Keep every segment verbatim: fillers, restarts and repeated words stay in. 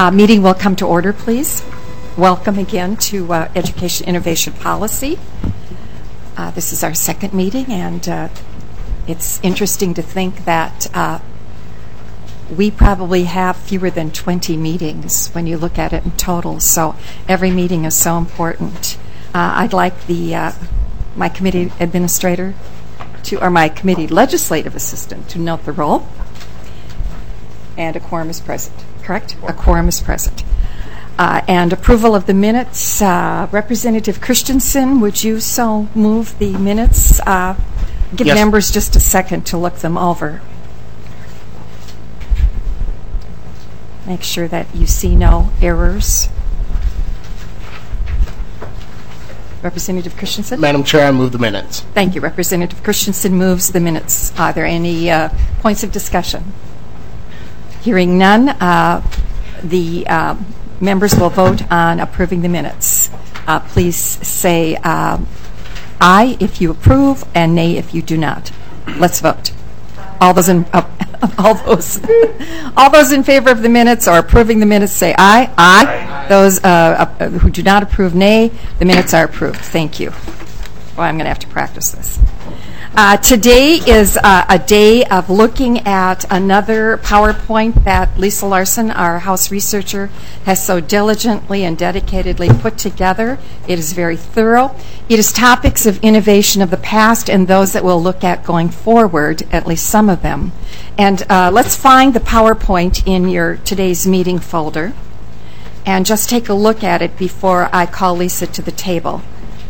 Uh, meeting will come to order, please. Welcome again to uh, Education Innovation Policy. Uh, this is our second meeting, and uh, it's interesting to think that uh, we probably have fewer than twenty meetings when you look at it in total, so every meeting is so important. Uh, I'd like the uh, my committee administrator to, or my committee legislative assistant to note the roll. And a quorum is present, correct? A quorum is present. Uh, and approval of the minutes. Uh, Representative Christensen, would you so move the minutes? Uh, give yes. members just a second to look them over. Make sure that you see no errors. Representative Christensen? Madam Chair, I move the minutes. Thank you. Representative Christensen moves the minutes. Are there any uh, points of discussion? Hearing none, uh, the uh, members will vote on approving the minutes. Uh, please say uh, aye if you approve and nay if you do not. Let's vote. All those in uh, all those all those in favor of the minutes or approving the minutes say aye. Aye. Aye. Those uh, uh, who do not approve, nay. The minutes are approved. Thank you. Well, I'm going to have to practice this. Uh, today is uh, a day of looking at another PowerPoint that Lisa Larson, our house researcher, has so diligently and dedicatedly put together. It is very thorough. It is topics of innovation of the past and those that we'll look at going forward, at least some of them. And uh, let's find the PowerPoint in your today's meeting folder and just take a look at it before I call Lisa to the table.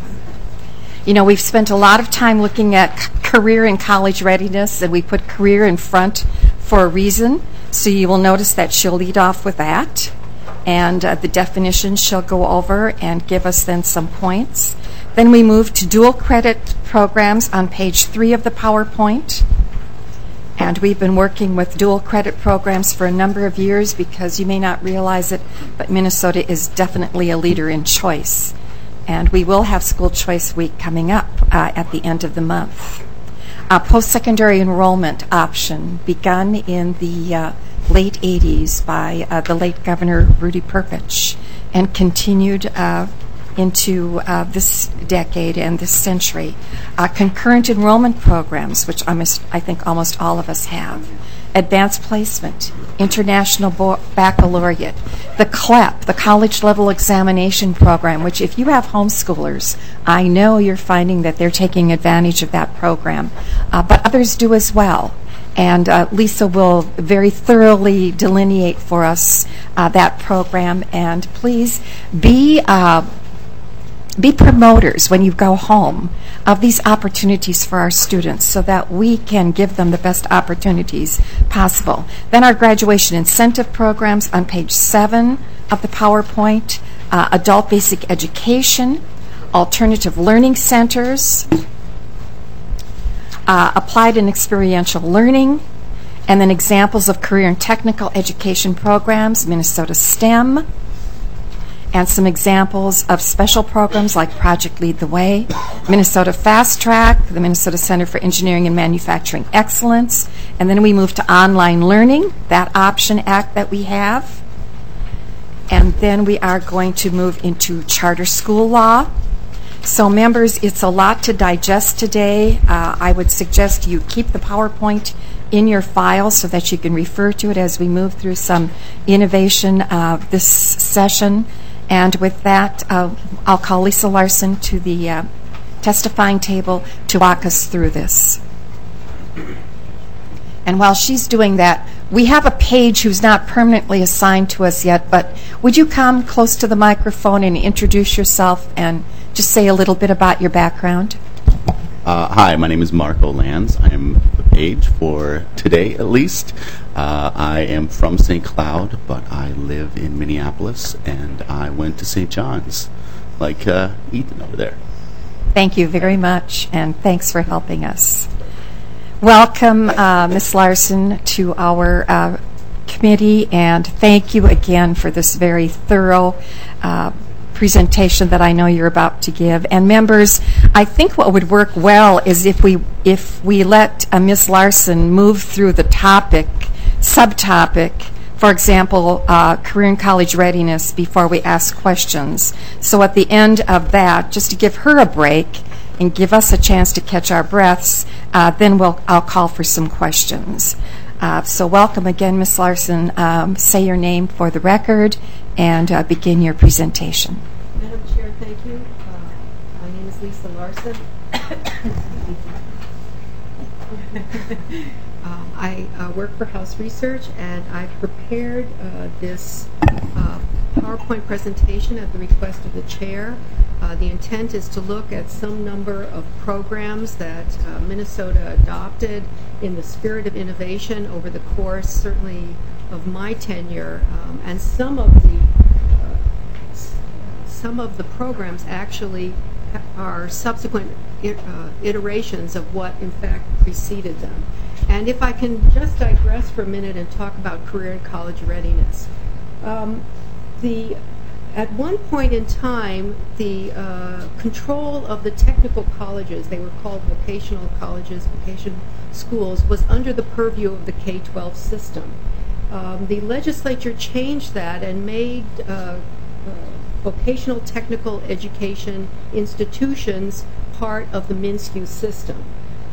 You know, we've spent a lot of time looking at c- career and college readiness, and we put career in front for a reason. So you will notice that she'll lead off with that, and uh, the definition she'll go over and give us then some points. Then we move to dual credit programs on page three of the PowerPoint. And we've been working with dual credit programs for a number of years because you may not realize it, but Minnesota is definitely a leader in choice. And we will have School Choice Week coming up uh, at the end of the month. Uh, post-secondary enrollment option begun in the uh, late eighties by uh, the late Governor Rudy Perpich and continued uh, into uh, this decade and this century. Uh, concurrent enrollment programs, which almost, I think almost all of us have. Advanced placement, international bo- baccalaureate, the C L E P, the college level examination program, which if you have homeschoolers, I know you're finding that they're taking advantage of that program, uh, but others do as well. And uh, Lisa will very thoroughly delineate for us uh, that program. And please be uh, be promoters when you go home of these opportunities for our students so that we can give them the best opportunities possible. Then our graduation incentive programs on page seven of the PowerPoint, uh, adult basic education, alternative learning centers, uh, applied and experiential learning, and then examples of career and technical education programs, Minnesota STEM, and some examples of special programs like Project Lead the Way, Minnesota Fast Track, the Minnesota Center for Engineering and Manufacturing Excellence, and then we move to online learning, that option act that we have. And then we are going to move into charter school law. So members, it's a lot to digest today. Uh, I would suggest you keep the PowerPoint in your file so that you can refer to it as we move through some innovation uh, this session. And with that, uh, I'll call Lisa Larson to the uh, testifying table to walk us through this. And while she's doing that, we have a page who's not permanently assigned to us yet, but would you come close to the microphone and introduce yourself and just say a little bit about your background? Uh, hi, my name is Marco Lanz. I am the page for today, at least. Uh, I am from Saint Cloud, but I live in Minneapolis, and I went to Saint John's, like uh, Ethan over there. Thank you very much, and thanks for helping us. Welcome, uh, Miz Larson, to our uh, committee, and thank you again for this very thorough uh, presentation that I know you're about to give. And members, I think what would work well is if we if we let uh, Miz Larson move through the topic, subtopic, for example, uh, career and college readiness before we ask questions. So at the end of that, just to give her a break and give us a chance to catch our breaths, uh, then we'll, I'll call for some questions. Uh, so welcome again, Miz Larson. Um, say your name for the record and uh, begin your presentation. Madam Chair, thank you. Uh, my name is Lisa Larson. um, I uh, work for House Research, and I prepared uh, this uh, PowerPoint presentation at the request of the chair. Uh, the intent is to look at some number of programs that uh, Minnesota adopted in the spirit of innovation over the course, certainly, of my tenure, um, and some of the uh, s- some of the programs actually ha- are subsequent I- uh, iterations of what, in fact, preceded them. And if I can just digress for a minute and talk about career and college readiness, um, the At one point in time, the uh, control of the technical colleges, they were called vocational colleges, vocational schools, was under the purview of the K twelve system. Um, the legislature changed that and made uh, uh, vocational technical education institutions part of the MnSCU system.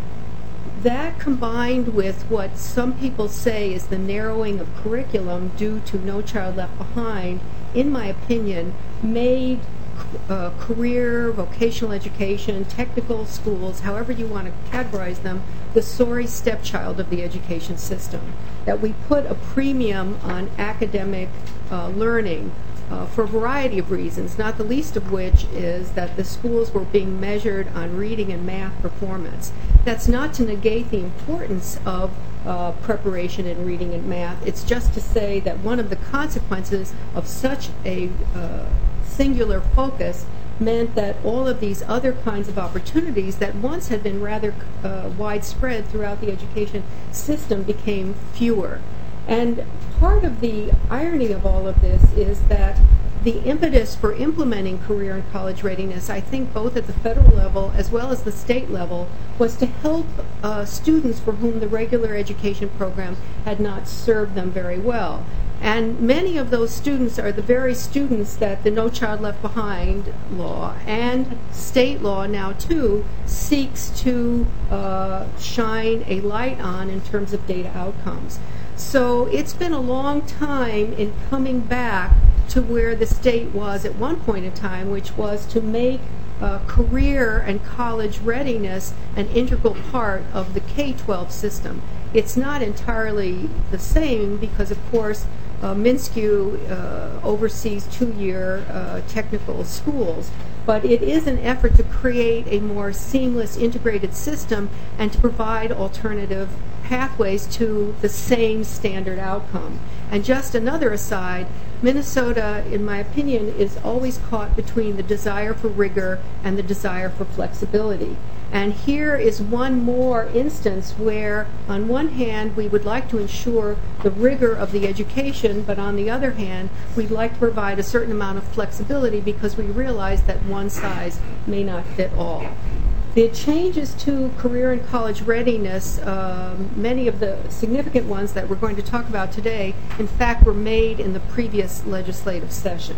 That, combined with what some people say is the narrowing of curriculum due to No Child Left Behind, in my opinion, made uh, career, vocational education, technical schools, however you want to categorize them, the sorry stepchild of the education system. That we put a premium on academic uh, learning uh, for a variety of reasons, not the least of which is that the schools were being measured on reading and math performance. That's not to negate the importance of uh, preparation in reading and math. It's just to say that one of the consequences of such a uh, singular focus meant that all of these other kinds of opportunities that once had been rather uh, widespread throughout the education system became fewer. And part of the irony of all of this is that the impetus for implementing career and college readiness, I think both at the federal level as well as the state level, was to help uh, students for whom the regular education program had not served them very well. And many of those students are the very students that the No Child Left Behind law and state law now too seeks to uh, shine a light on in terms of data outcomes. So it's been a long time in coming back to where the state was at one point in time, which was to make uh, career and college readiness an integral part of the K twelve system. It's not entirely the same because, of course, uh, MnSCU uh, oversees two-year uh, technical schools, but it is an effort to create a more seamless, integrated system and to provide alternative pathways to the same standard outcome. And just another aside, Minnesota, in my opinion, is always caught between the desire for rigor and the desire for flexibility. And here is one more instance where, on one hand, we would like to ensure the rigor of the education, but on the other hand, we'd like to provide a certain amount of flexibility because we realize that one size may not fit all. The changes to career and college readiness, um, many of the significant ones that we're going to talk about today, in fact, were made in the previous legislative session.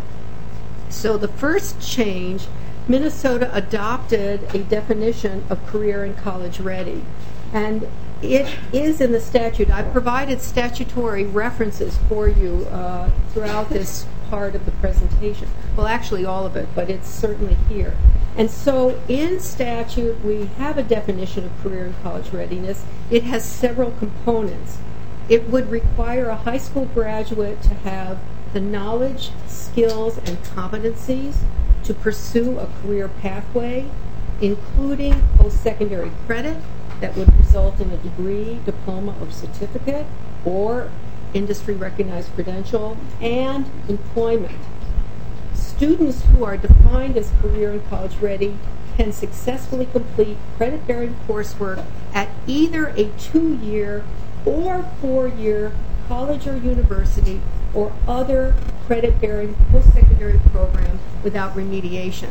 So the first change, Minnesota adopted a definition of career and college ready. And it is in the statute. I've provided statutory references for you uh, throughout this part of the presentation. Well, actually all of it, but it's certainly here. And so in statute, we have a definition of career and college readiness. It has several components. It would require a high school graduate to have the knowledge, skills, and competencies to pursue a career pathway, including post-secondary credit that would result in a degree, diploma, or certificate, or industry-recognized credential, and employment. Students who are defined as career and college ready can successfully complete credit-bearing coursework at either a two-year or four-year college or university or other credit-bearing post-secondary program without remediation.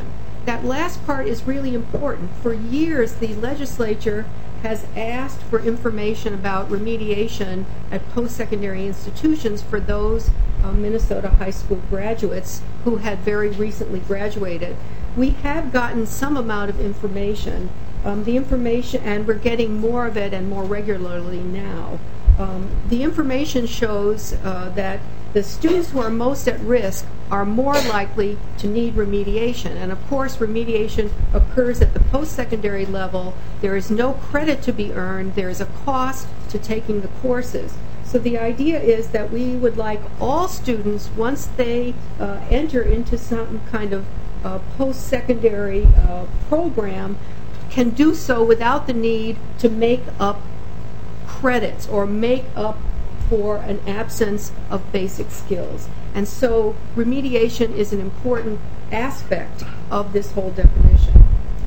that last part is really important. For years, the legislature has asked for information about remediation at post-secondary institutions for those uh, Minnesota high school graduates who had very recently graduated. We have gotten some amount of information. Um, the information, and we're getting more of it and more regularly now. Um, the information shows uh, that the students who are most at risk are more likely to need remediation. And of course, remediation occurs at the post-secondary level. There is no credit to be earned. There is a cost to taking the courses. So the idea is that we would like all students, once they uh, enter into some kind of uh, post-secondary uh, program, can do so without the need to make up credits or make up for an absence of basic skills. And so remediation is an important aspect of this whole definition.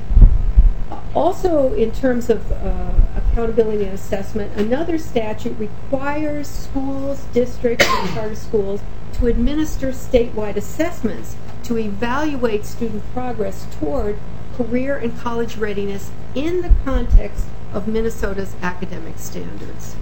Also, in terms of uh, accountability and assessment, another statute requires schools, districts, and charter schools to administer statewide assessments to evaluate student progress toward career and college readiness in the context of Minnesota's academic standards.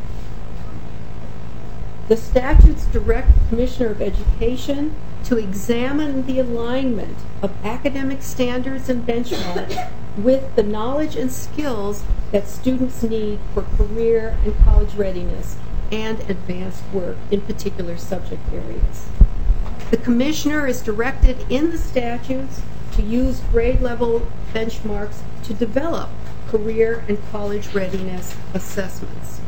The statutes direct the Commissioner of Education to examine the alignment of academic standards and benchmarks with the knowledge and skills that students need for career and college readiness and advanced work in particular subject areas. The Commissioner is directed in the statutes to use grade level benchmarks to develop career and college readiness assessments.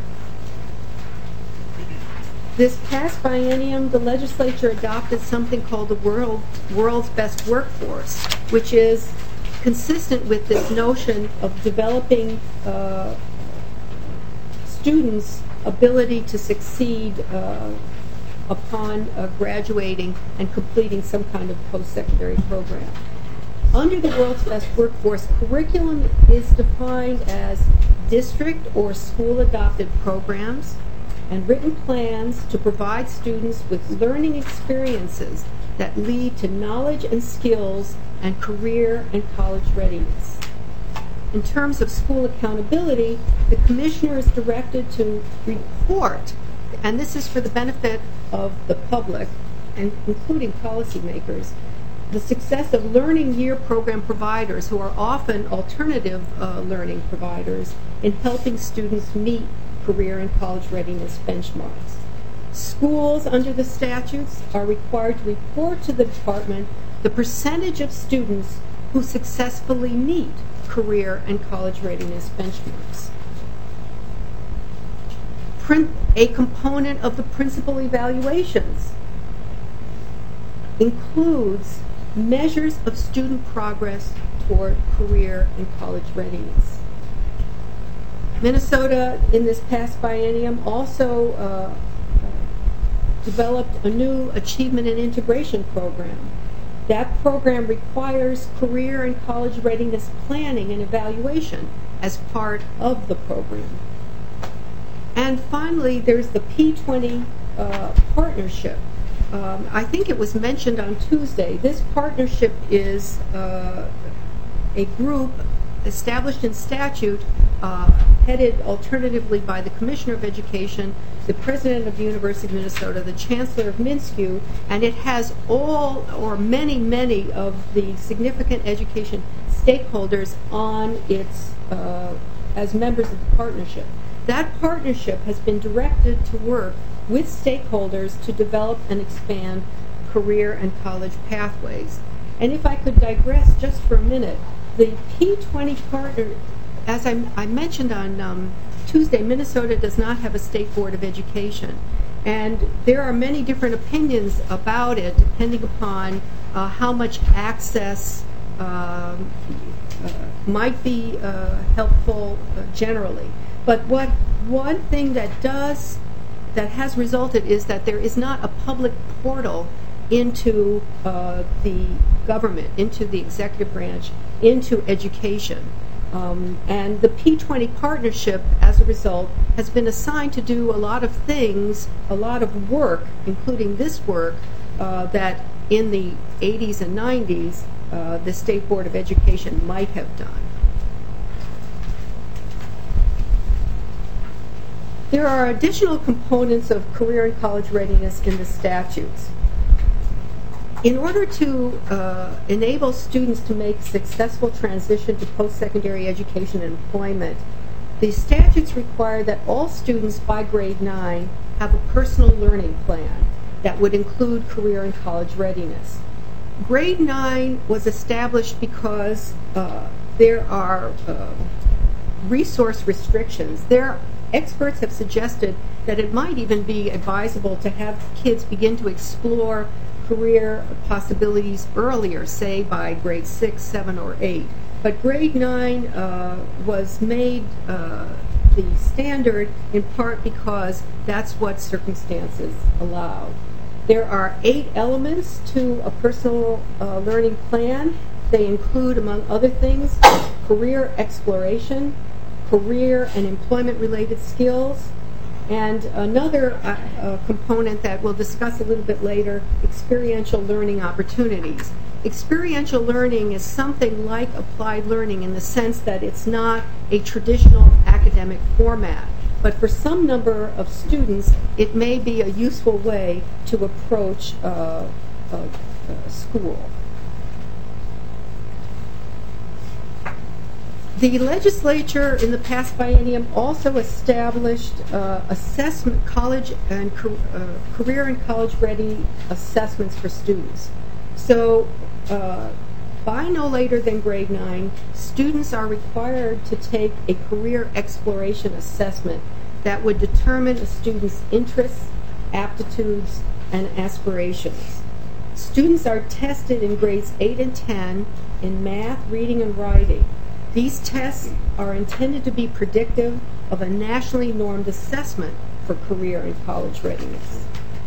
This past biennium, the legislature adopted something called the World, World's Best Workforce, which is consistent with this notion of developing uh, students' ability to succeed uh, upon uh, graduating and completing some kind of post-secondary program. Under the World's Best Workforce, curriculum is defined as district or school-adopted programs and written plans to provide students with learning experiences that lead to knowledge and skills and career and college readiness. In terms of school accountability, the Commissioner is directed to report, and this is for the benefit of the public, and including policymakers, the success of learning year program providers who are often alternative uh, learning providers in helping students meet career and college readiness benchmarks. Schools under the statutes are required to report to the department the percentage of students who successfully meet career and college readiness benchmarks. Print, a component of the principal evaluations includes measures of student progress toward career and college readiness. Minnesota, in this past biennium, also uh, developed a new achievement and integration program. That program requires career and college readiness planning and evaluation as part of the program. And finally, there's the P twenty uh, partnership. Um, I think it was mentioned on Tuesday. This partnership is uh, a group established in statute, uh, headed alternatively by the Commissioner of Education, the President of the University of Minnesota, the Chancellor of MnSCU, and it has all or many, many of the significant education stakeholders on its, uh, as members of the partnership. That partnership has been directed to work with stakeholders to develop and expand career and college pathways. And if I could digress just for a minute, the P twenty partner, as I, I mentioned on um, Tuesday, Minnesota does not have a state board of education. And there are many different opinions about it, depending upon uh, how much access uh, uh, might be uh, helpful uh, generally. But what one thing that does, that has resulted is that there is not a public portal into uh, the government, into the executive branch, into education. Um, and the P twenty partnership, as a result, has been assigned to do a lot of things, a lot of work, including this work, uh, that in the eighties and nineties uh, the State Board of Education might have done. There are additional components of career and college readiness in the statutes. In order to uh, enable students to make successful transition to post-secondary education and employment, the statutes require that all students by grade nine have a personal learning plan that would include career and college readiness. Grade nine was established because uh, there are uh, resource restrictions. There, experts have suggested that it might even be advisable to have kids begin to explore career possibilities earlier, say by grade six, seven, or eight. But grade nine uh, was made uh, the standard in part because that's what circumstances allow. There are eight elements to a personal uh, learning plan. They include, among other things, career exploration, career and employment-related skills, and another uh, uh, component that we'll discuss a little bit later, experiential learning opportunities. Experiential learning is something like applied learning in the sense that it's not a traditional academic format, but for some number of students, it may be a useful way to approach uh, uh, uh, school. The legislature in the past biennium also established uh, assessment, college and uh, career and college ready assessments for students. So uh, by no later than grade nine, students are required to take a career exploration assessment that would determine a student's interests, aptitudes, and aspirations. Students are tested in grades eight and ten in math, reading, and writing. These tests are intended to be predictive of a nationally normed assessment for career and college readiness.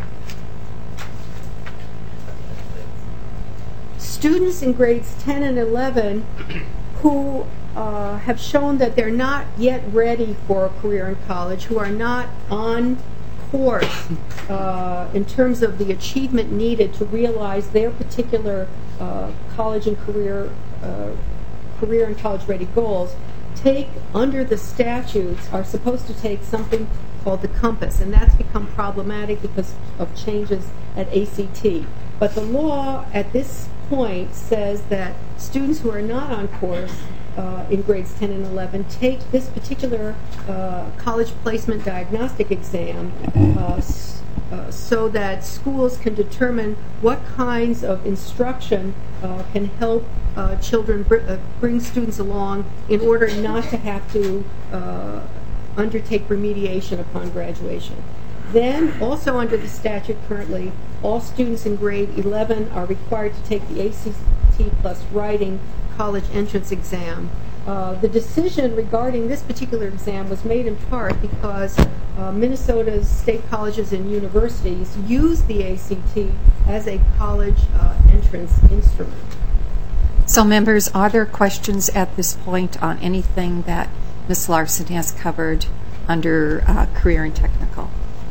Students in grades ten and eleven who uh, have shown that they're not yet ready for a career in college, who are not on course uh, in terms of the achievement needed to realize their particular uh, college and career uh, career and college ready goals, take under the statutes are supposed to take something called the Compass, and that's become problematic because of changes at A C T. But the law at this point says that students who are not on course uh, in grades ten and eleven take this particular uh, college placement diagnostic exam uh, uh, so that schools can determine what kinds of instruction uh, can help uh, children br- uh, bring students along in order not to have to uh, undertake remediation upon graduation. Then, also under the statute currently, all students in grade eleven are required to take the A C T plus writing college entrance exam. Uh, the decision regarding this particular exam was made in part because uh, Minnesota's state colleges and universities use the A C T as a college uh, entrance instrument. So, members, are there questions at this point on anything that Miz Larson has covered under uh, career and technical?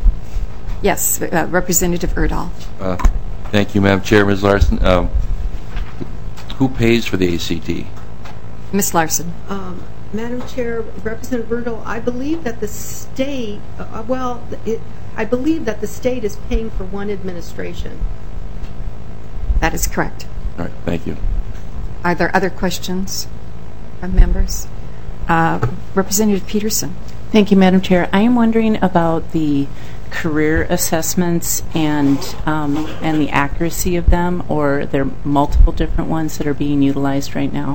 Yes, uh, Representative Erdahl. Uh, thank you, Madam Chair. Miz Larson, um, who pays for the A C T? Miz Larson. Um, Madam Chair, Representative Erdahl, I believe that the state, uh, well, it, I believe that the state is paying for one administration. That is correct. All right, thank you. Are there other questions from members? Uh, Representative Peterson. Thank you, Madam Chair. I am wondering about the career assessments and um, and the accuracy of them, or there are multiple different ones that are being utilized right now?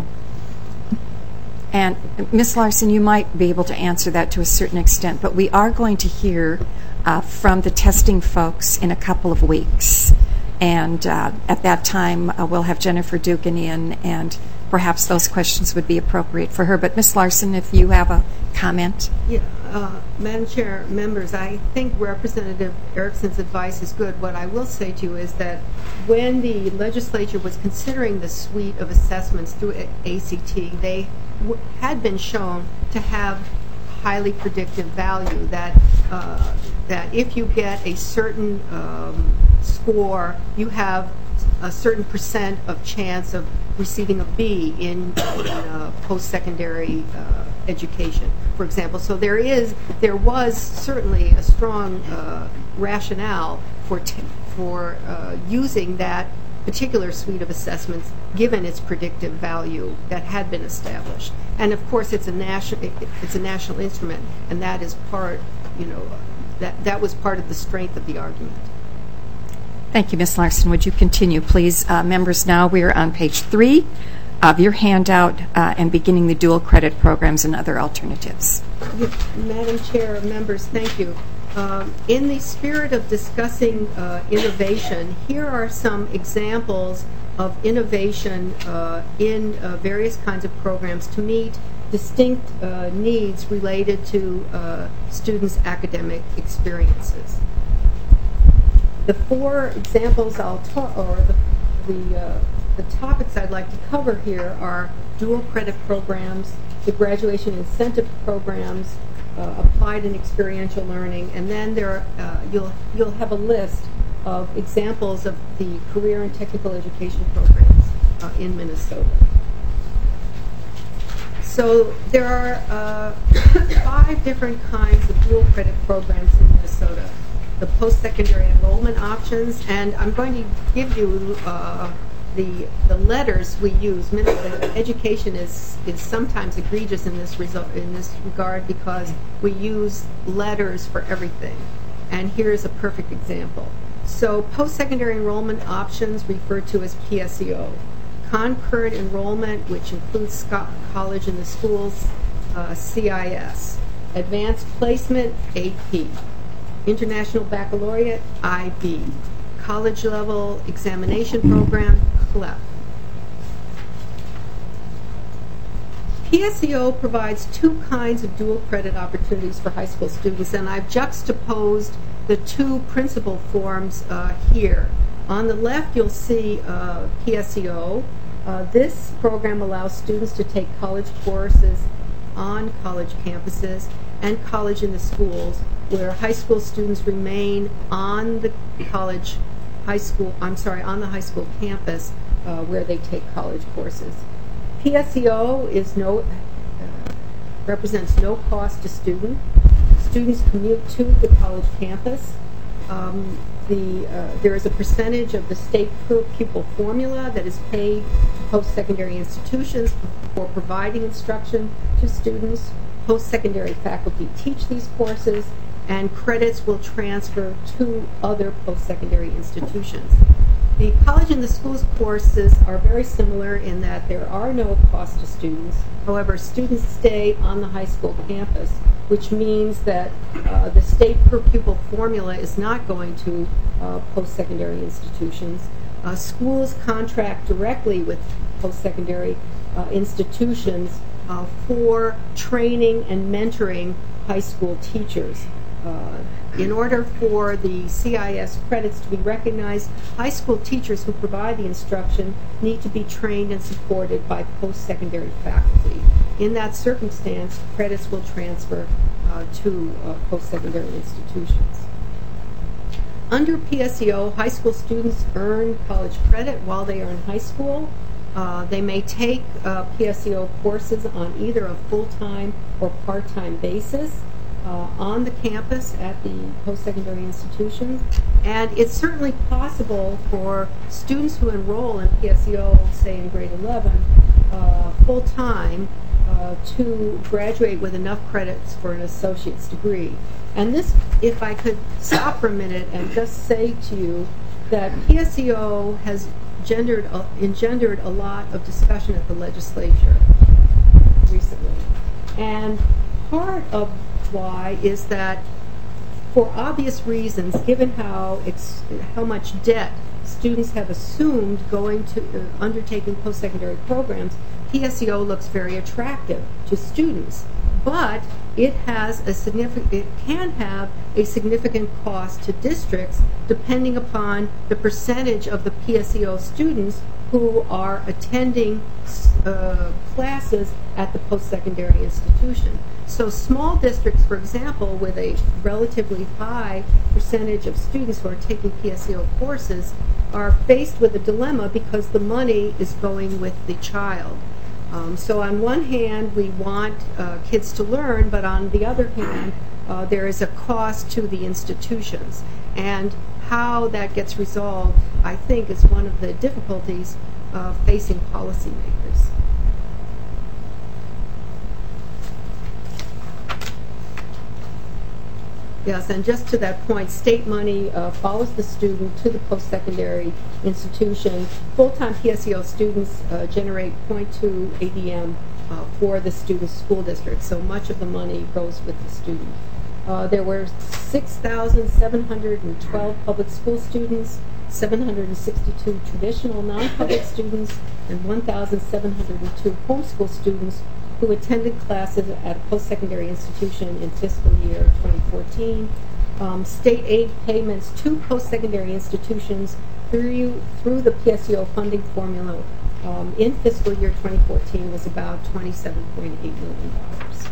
And Miz Larson, you might be able to answer that to a certain extent, but we are going to hear uh, from the testing folks in a couple of weeks. And uh, at that time, uh, we'll have Jennifer Dugan in, and perhaps those questions would be appropriate for her. But Miz Larson, if you have a comment. Yeah, uh, Madam Chair, members, I think Representative Erickson's advice is good. What I will say to you is that when the legislature was considering the suite of assessments through A C T, they w- had been shown to have highly predictive value, that uh, that if you get a certain um, score, you have a certain percent of chance of receiving a B in, in uh, post-secondary uh, education, for example. So there is, there was certainly a strong uh, rationale for t for uh, using that particular suite of assessments, given its predictive value that had been established. And of course, it's a national, it's a national instrument, and that is part, you know, that that was part of the strength of the argument. Thank you, Miz Larson. Would you continue, please? Uh, members, now we are on page three of your handout uh, and beginning the dual credit programs and other alternatives. Madam Chair, members, thank you. Um, in the spirit of discussing uh, innovation, here are some examples of innovation uh, in uh, various kinds of programs to meet distinct uh, needs related to uh, students' academic experiences. The four examples I'll talk, or the the, uh, the topics I'd like to cover here are dual credit programs, the graduation incentive programs, uh, applied and experiential learning, and then there are, uh, you'll you'll have a list of examples of the career and technical education programs uh, in Minnesota. So there are uh, five different kinds of dual credit programs in Minnesota. The post-secondary enrollment options, and I'm going to give you uh, the the letters we use. Education is is sometimes egregious in this result in this regard because we use letters for everything, and here's a perfect example. So post-secondary enrollment options, referred to as P S E O, concurrent enrollment, which includes college in the schools, uh, C I S, advanced placement, A P. International Baccalaureate, I B. College Level Examination Program, C L E P. P S E O provides two kinds of dual credit opportunities for high school students, and I've juxtaposed the two principal forms uh, here. On the left, you'll see uh, P S E O. Uh, this program allows students to take college courses on college campuses and college in the schools, where high school students remain on the college, high school, I'm sorry, on the high school campus uh, where they take college courses. P S E O is no, uh, represents no cost to student. Students commute to the college campus. Um, the, uh, there is a percentage of the state per pupil formula that is paid to post-secondary institutions for providing instruction to students. Post-secondary faculty teach these courses, and credits will transfer to other post-secondary institutions. The college and the schools courses are very similar in that there are no costs to students. However, students stay on the high school campus, which means that uh, the state per pupil formula is not going to uh, post-secondary institutions. Uh, schools contract directly with post-secondary uh, institutions uh, for training and mentoring high school teachers. Uh, in order for the C I S credits to be recognized, high school teachers who provide the instruction need to be trained and supported by post-secondary faculty. In that circumstance, credits will transfer uh, to uh, post-secondary institutions. Under P S E O, high school students earn college credit while they are in high school. Uh, they may take uh, P S E O courses on either a full-time or part-time basis uh, on the campus at the post-secondary institutions. And it's certainly possible for students who enroll in P S E O, say in grade eleven, uh, full-time, uh, to graduate with enough credits for an associate's degree. And this, if I could stop for a minute and just say to you that P S E O has gendered, uh, engendered a lot of discussion at the legislature recently. And part of why is that, for obvious reasons, given how ex how much debt students have assumed going to uh, undertaking post-secondary programs, P S E O looks very attractive to students, but it has a significant, it can have a significant cost to districts depending upon the percentage of the P S E O students who are attending uh, classes at the post-secondary institution. So small districts, for example, with a relatively high percentage of students who are taking P S E O courses are faced with a dilemma because the money is going with the child. Um, so on one hand, we want uh, kids to learn, but on the other hand, uh, there is a cost to the institutions. And how that gets resolved, I think, is one of the difficulties uh, facing policymakers. Yes, and just to that point, state money uh, follows the student to the post-secondary institution. Full-time P S E O students uh, generate zero point two A D M uh, for the student's school district, so much of the money goes with the student. Uh, there were six thousand seven hundred twelve public school students, seven hundred sixty-two traditional non-public students, and one thousand seven hundred two homeschool students who attended classes at a post-secondary institution in fiscal year twenty fourteen. Um, state aid payments to post-secondary institutions through, through the P S E O funding formula um, in fiscal year twenty fourteen was about twenty-seven point eight million dollars.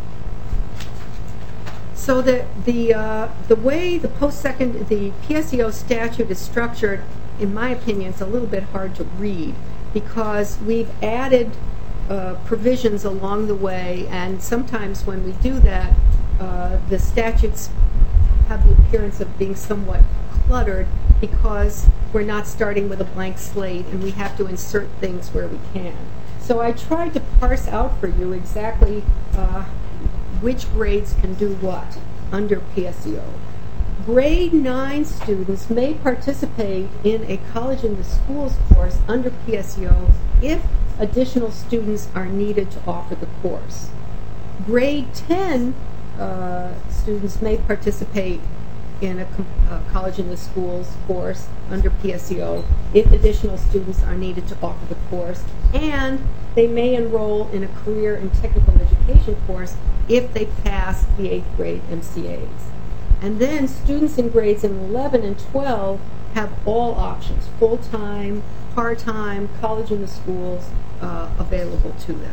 So the the uh, the way the post-second the P S E O statute is structured, in my opinion, it's a little bit hard to read because we've added Uh, provisions along the way, and sometimes when we do that, uh, the statutes have the appearance of being somewhat cluttered because we're not starting with a blank slate and we have to insert things where we can. So I tried to parse out for you exactly uh, which grades can do what under P S E O. Grade nine students may participate in a college in the schools course under P S E O if additional students are needed to offer the course. Grade ten uh, students may participate in a com- uh, college in the schools course under P S E O if additional students are needed to offer the course, and they may enroll in a career and technical education course if they pass the eighth grade M C As. And then students in grades eleven and twelve have all options, full-time, part-time, college in the schools, uh, available to them.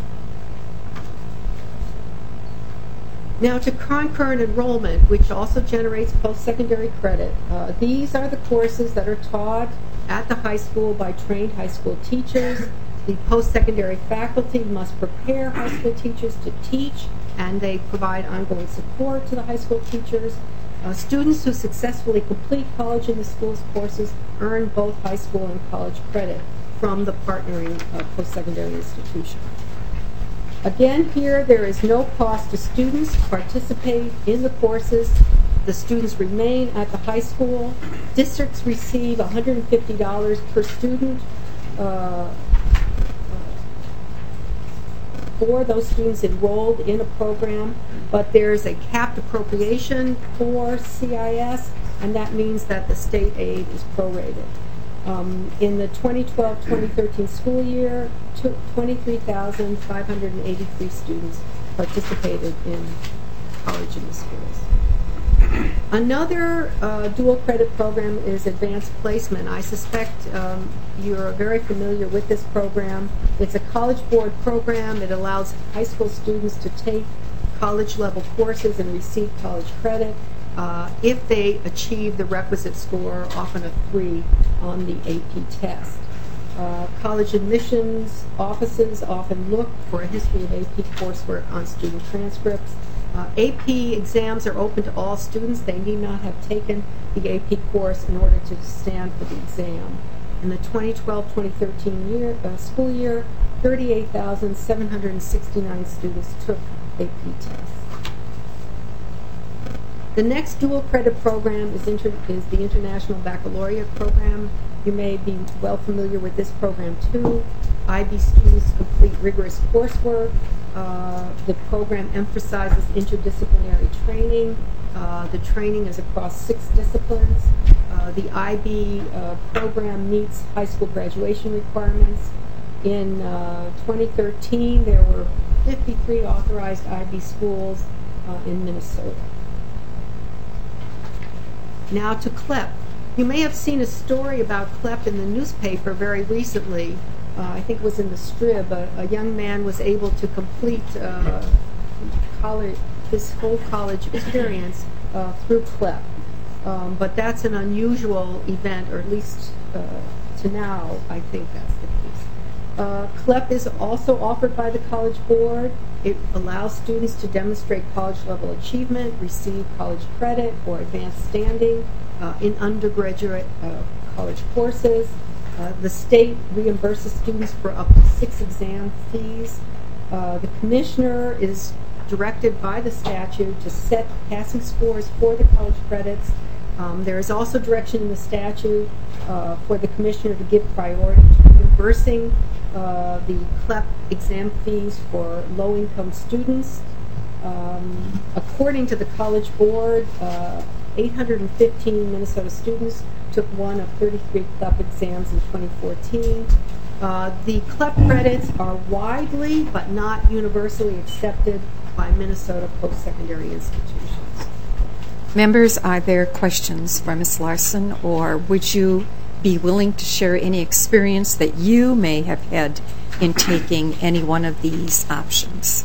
Now to concurrent enrollment, which also generates post-secondary credit. Uh, these are the courses that are taught at the high school by trained high school teachers. The post-secondary faculty must prepare high school teachers to teach, and they provide ongoing support to the high school teachers. Uh, students who successfully complete college in the schools courses earn both high school and college credit from the partnering uh, post-secondary institution. Again, here there is no cost to students to participate in the courses. The students remain at the high school. Districts receive one hundred fifty dollars per student uh, for those students enrolled in a program, but there's a capped appropriation for C I S, and that means that the state aid is prorated. Um, in the twenty twelve twenty thirteen school year, twenty-three thousand five hundred eighty-three students participated in college in the schools. Another uh, dual credit program is advanced placement. I suspect um, you're very familiar with this program. It's a College Board program. It allows high school students to take college level courses and receive college credit uh, if they achieve the requisite score, often a three, on the A P test. Uh, college admissions offices often look for a history of A P coursework on student transcripts. Uh, A P exams are open to all students. They need not have taken the A P course in order to stand for the exam. In the twenty twelve twenty thirteen year, uh, school year, thirty-eight thousand seven hundred sixty-nine students took A P tests. The next dual credit program is, inter- is the International Baccalaureate program. You may be well familiar with this program too. I B students complete rigorous coursework. Uh, the program emphasizes interdisciplinary training. Uh, the training is across six disciplines. Uh, the I B uh, program meets high school graduation requirements. In uh, twenty thirteen, there were fifty-three authorized I B schools uh, in Minnesota. Now to C L E P. You may have seen a story about C L E P in the newspaper very recently. Uh, I think it was in the Strib. A, a young man was able to complete uh, college, his whole college experience uh, through C L E P. Um, but that's an unusual event, or at least uh, to now, I think that's the case. Uh, C L E P is also offered by the College Board. It allows students to demonstrate college-level achievement, receive college credit or advanced standing uh, in undergraduate uh, college courses. Uh, the state reimburses students for up to six exam fees. Uh, the commissioner is directed by the statute to set passing scores for the college credits. Um, there is also direction in the statute uh, for the commissioner to give priority to reimbursing uh, the C L E P exam fees for low-income students. Um, according to the College Board, uh, eight hundred fifteen Minnesota students took one of thirty-three C L E P exams in twenty fourteen. Uh, the C L E P credits are widely but not universally accepted by Minnesota post-secondary institutions. Members, are there questions for Miz Larson, or would you be willing to share any experience that you may have had in taking any one of these options?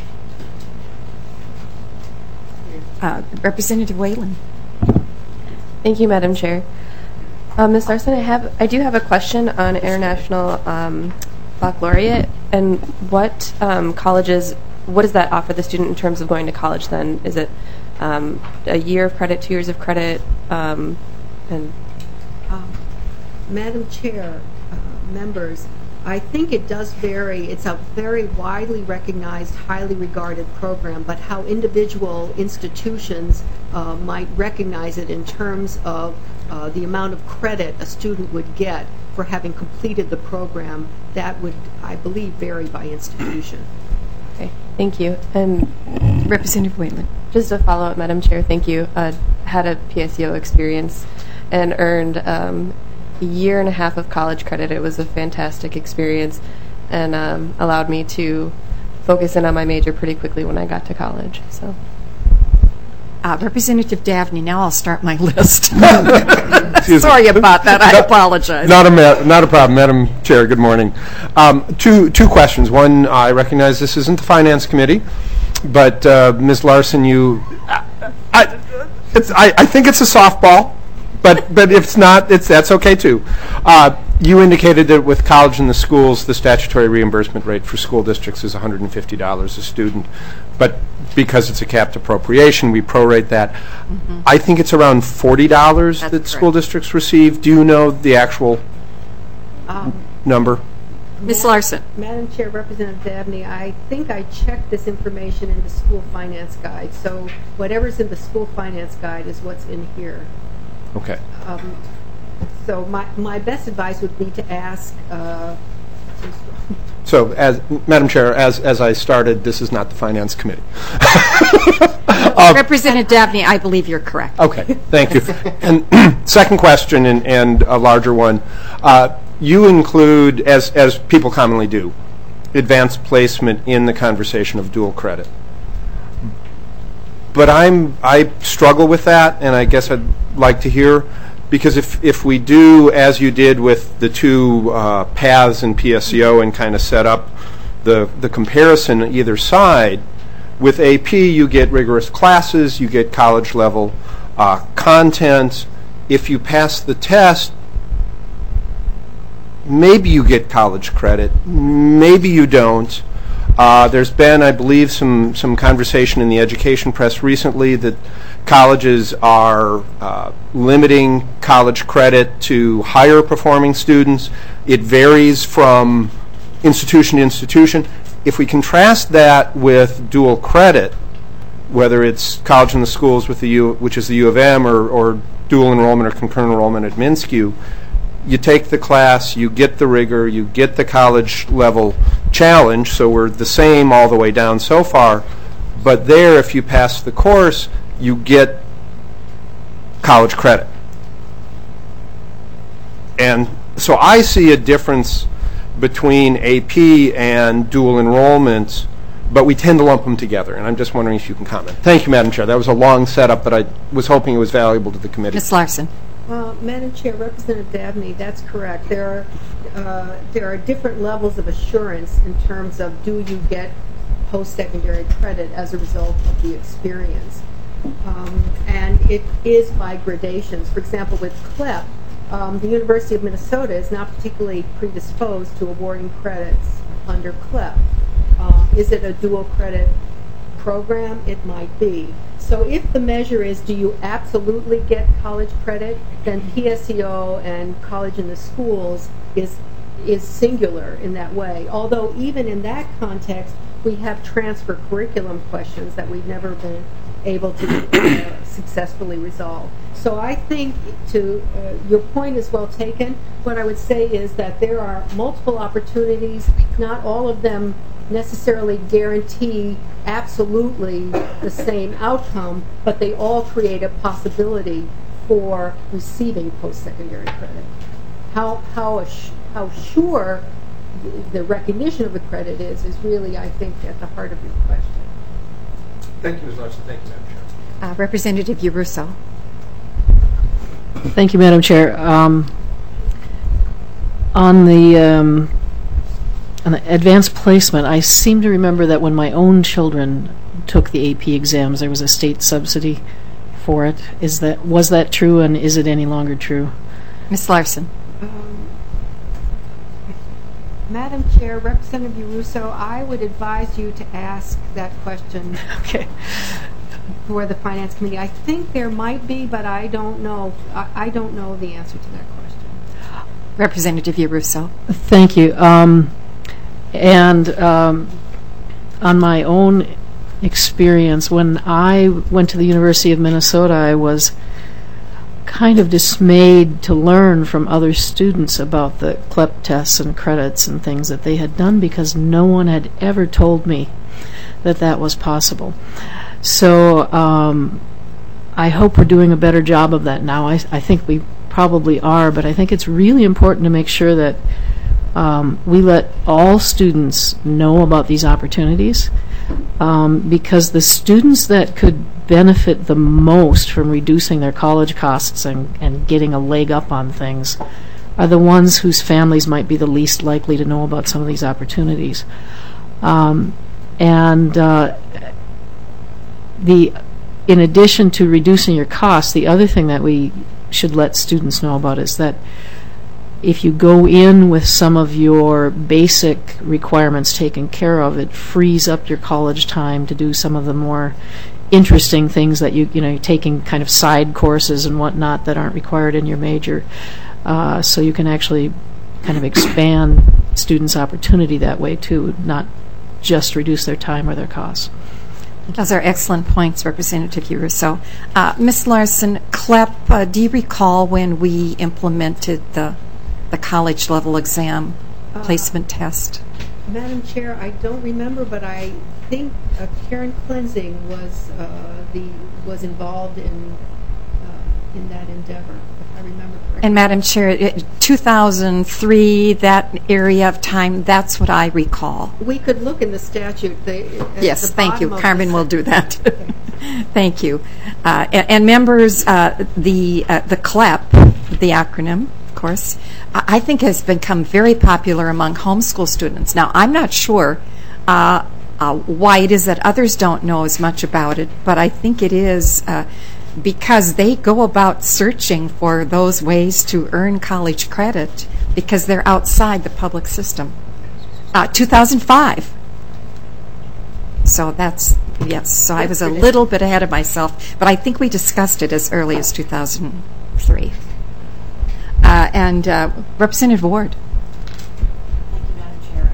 Uh, Representative Whalen. Thank you, Madam Chair. Uh, Miz Larson, I have, I do have a question on International um, Baccalaureate, and what um, colleges, what does that offer the student in terms of going to college then? Is it um, a year of credit, two years of credit, um, and Um, Madam Chair, uh, members, I think it does vary. It's a very widely recognized, highly regarded program, but how individual institutions uh, might recognize it in terms of uh, the amount of credit a student would get for having completed the program, that would, I believe, vary by institution. okay, thank you. And Representative Whalen. just a follow-up, Madam Chair, thank you. Uh, had a P S E O experience and earned um, a year and a half of college credit. It was a fantastic experience and um, allowed me to focus in on my major pretty quickly when I got to college. So, Uh, Representative Davney, now I'll start my list. Excuse me. Sorry about that. I Not- apologize. Not a ma- not a problem, Madam Chair. Good morning. Um, two two questions. One, I recognize this isn't the Finance Committee, but uh, Miz Larson, you, I, it's I, I think it's a softball, but but if it's not, it's that's okay too. Uh, you indicated that with college in the schools, the statutory reimbursement rate for school districts is one hundred fifty dollars a student, but because it's a capped appropriation, we prorate that. Mm-hmm. I think it's around forty dollars That's that correct. school districts receive. Do you know the actual Um, number? Miz Ma- Larson. Madam Chair, Representative Dabney, I think I checked this information in the school finance guide, so whatever's in the school finance guide is what's in here. Okay. Um, so my, my best advice would be to ask, uh, So, as Madam Chair, as as I started, this is not the Finance Committee. Representative Dabney, I believe you're correct. Okay, thank you. And second question, and, and a larger one. Uh, you include, as as people commonly do, advanced placement in the conversation of dual credit. But I'm I struggle with that, and I guess I'd like to hear, because if if we do as you did with the two uh, paths in P S E O and kind of set up the the comparison on either side, with A P you get rigorous classes, you get college level uh, content. If you pass the test, maybe you get college credit, maybe you don't. Uh, there's been, I believe, some, some conversation in the education press recently that colleges are uh, limiting college credit to higher performing students. It varies from institution to institution. If we contrast that with dual credit, whether it's college in the schools with the U, which is the U of M, or, or dual enrollment or concurrent enrollment at MnSCU, you take the class, you get the rigor, you get the college level challenge, so we're the same all the way down so far, but there, if you pass the course, you get college credit. And so I see a difference between A P and dual enrollment, but we tend to lump them together, and I'm just wondering if you can comment. Thank you, Madam Chair. That was a long setup, but I was hoping it was valuable to the committee. Miz Larson. Uh, Madam Chair, Representative Dabney, that's correct. There are uh, there are different levels of assurance in terms of do you get post-secondary credit as a result of the experience. Um, and it is by gradations. For example, with C L E P, um, the University of Minnesota is not particularly predisposed to awarding credits under C L E P. Uh, is it a dual credit program? It might be. So if the measure is, do you absolutely get college credit, then P S E O and College in the Schools is is singular in that way. Although even in that context, we have transfer curriculum questions that we've never been able to uh, successfully resolve. So I think to uh, your point is well taken. What I would say is that there are multiple opportunities. Not all of them necessarily guarantee absolutely the same outcome, but they all create a possibility for receiving post-secondary credit. How how ass- how sure the recognition of the credit is is really, I think, at the heart of your question. Thank you, Miz Larson. Thank you, Madam Chair. Uh, Representative Yaruso. Thank you, Madam Chair. Um, on the um, on the advanced placement, I seem to remember that when my own children took the A P exams, there was a state subsidy for it. Is that was that true, and is it any longer true? Miz Larson. Um, Madam Chair, Representative Yaruso, I would advise you to ask that question Okay. for the Finance Committee. I think there might be, but I don't know. I, I don't know the answer to that question. Representative Yaruso. Thank you. Um, and um, on my own experience, when I went to the University of Minnesota, I was kind of dismayed to learn from other students about the C L E P tests and credits and things that they had done, because no one had ever told me that that was possible. So um, I hope we're doing a better job of that now. I, I think we probably are, but I think it's really important to make sure that um, we let all students know about these opportunities, um, because the students that could benefit the most from reducing their college costs and, and getting a leg up on things are the ones whose families might be the least likely to know about some of these opportunities. Um, and uh, the in addition to reducing your costs, the other thing that we should let students know about is that if you go in with some of your basic requirements taken care of, it frees up your college time to do some of the more interesting things that you you know you're taking kind of side courses and whatnot that aren't required in your major, uh, so you can actually kind of expand students' opportunity that way too, not just reduce their time or their costs. Those are excellent points, Representative Yaruso. Uh, Miz Larson, C L E P, uh, do you recall when we implemented the the college level exam Uh, placement test? Madam Chair, I don't remember, but I think uh, Karen Cleansing was uh, the was involved in uh, in that endeavor, if I remember correctly. And Madam Chair, it, two thousand three, that area of time, that's what I recall. We could look in the statute. The, at Yes, the thank you. bottom of Carmen the will do that. Okay. Thank you. Uh, and, and members, uh, the uh, the C L E P, the acronym, of course, I, I think has become very popular among homeschool students. Now, I'm not sure uh, uh, why it is that others don't know as much about it, but I think it is uh, because they go about searching for those ways to earn college credit because they're outside the public system. Uh, two thousand five. So that's, yes, so I was a little bit ahead of myself, but I think we discussed it as early as two thousand three. Uh, and uh, Representative Ward. Thank you, Madam Chair.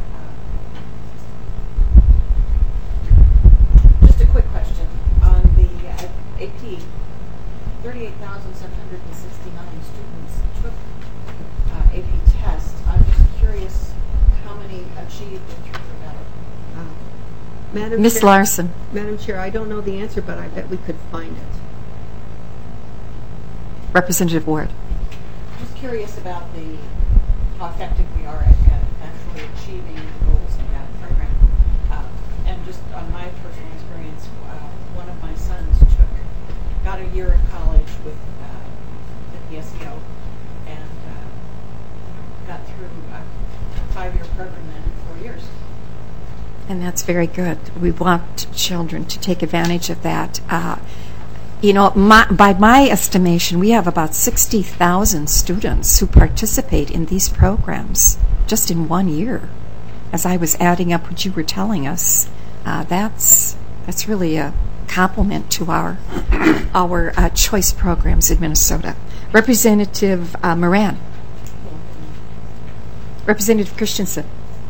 Uh, just a quick question. On the uh, A P, thirty-eight thousand seven hundred sixty-nine students took uh, A P tests. I'm just curious how many achieved the three or better. Uh, Madam Miz Chair- Larson. Madam Chair, I don't know the answer, but I bet we could find it. Representative Ward. Just curious about the how effective we are at, at actually achieving the goals in that program. Uh, and just on my personal experience, uh, one of my sons took got a year of college with uh, the P S E O and uh, got through a five-year program then in four years. And that's very good. We want children to take advantage of that. Uh, you know, my, by my estimation, we have about sixty thousand students who participate in these programs just in one year. As I was adding up what you were telling us, uh, that's that's really a compliment to our our uh, choice programs in Minnesota. Representative uh, Moran. Representative Christensen.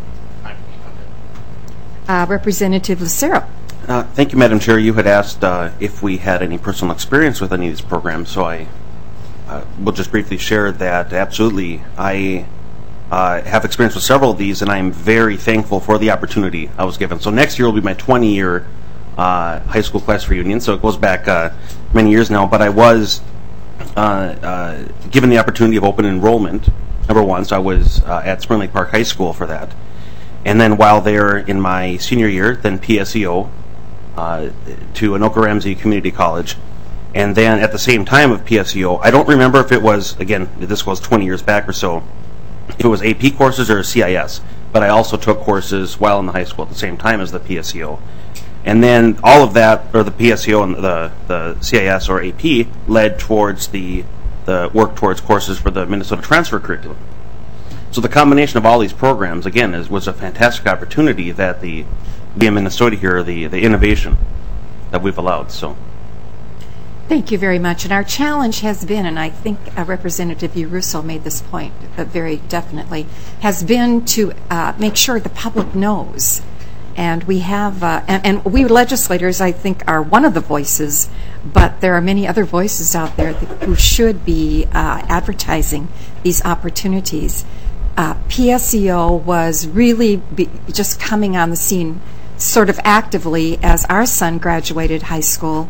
Uh, Representative Lucero. Uh, thank you, Madam Chair. You had asked uh, if we had any personal experience with any of these programs, so I uh, will just briefly share that. Absolutely. I uh, have experience with several of these, and I'm very thankful for the opportunity I was given. So next year will be my twentieth-year uh, high school class reunion, so it goes back uh, many years now, but I was uh, uh, given the opportunity of open enrollment, number one, so I was uh, at Spring Lake Park High School for that. And then while there in my senior year, then P S E O uh, to Anoka Ramsey Community College. And then at the same time of P S E O, I don't remember if it was, again, this was twenty years back or so, if it was A P courses or C I S. But I also took courses while in the high school at the same time as the P S E O. And then all of that, or the P S E O and the, the C I S or A P, led towards the, the work towards courses for the Minnesota Transfer Curriculum. So the combination of all these programs, again, is, was a fantastic opportunity that the B M Minnesota here, the, the innovation that we've allowed. So, thank you very much. And our challenge has been, and I think uh, Representative Urusso made this point uh, very definitely, has been to uh, make sure the public knows. And we have, uh, and, and we legislators, I think, are one of the voices, but there are many other voices out there that, who should be uh, advertising these opportunities. Uh, P S E O was really be just coming on the scene sort of actively as our son graduated high school,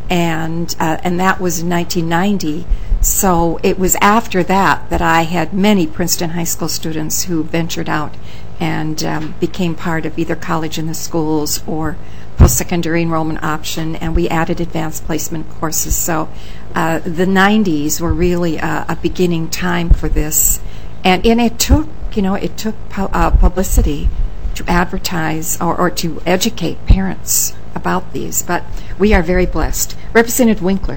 and uh, and that was in nineteen ninety. So it was after that that I had many Princeton High School students who ventured out and um, became part of either college in the schools or post-secondary enrollment option, and we added advanced placement courses. So uh, the nineties were really a, a beginning time for this. And, and it took, you know, it took pu uh, publicity to advertise or, or to educate parents about these. But we are very blessed. Representative Winkler.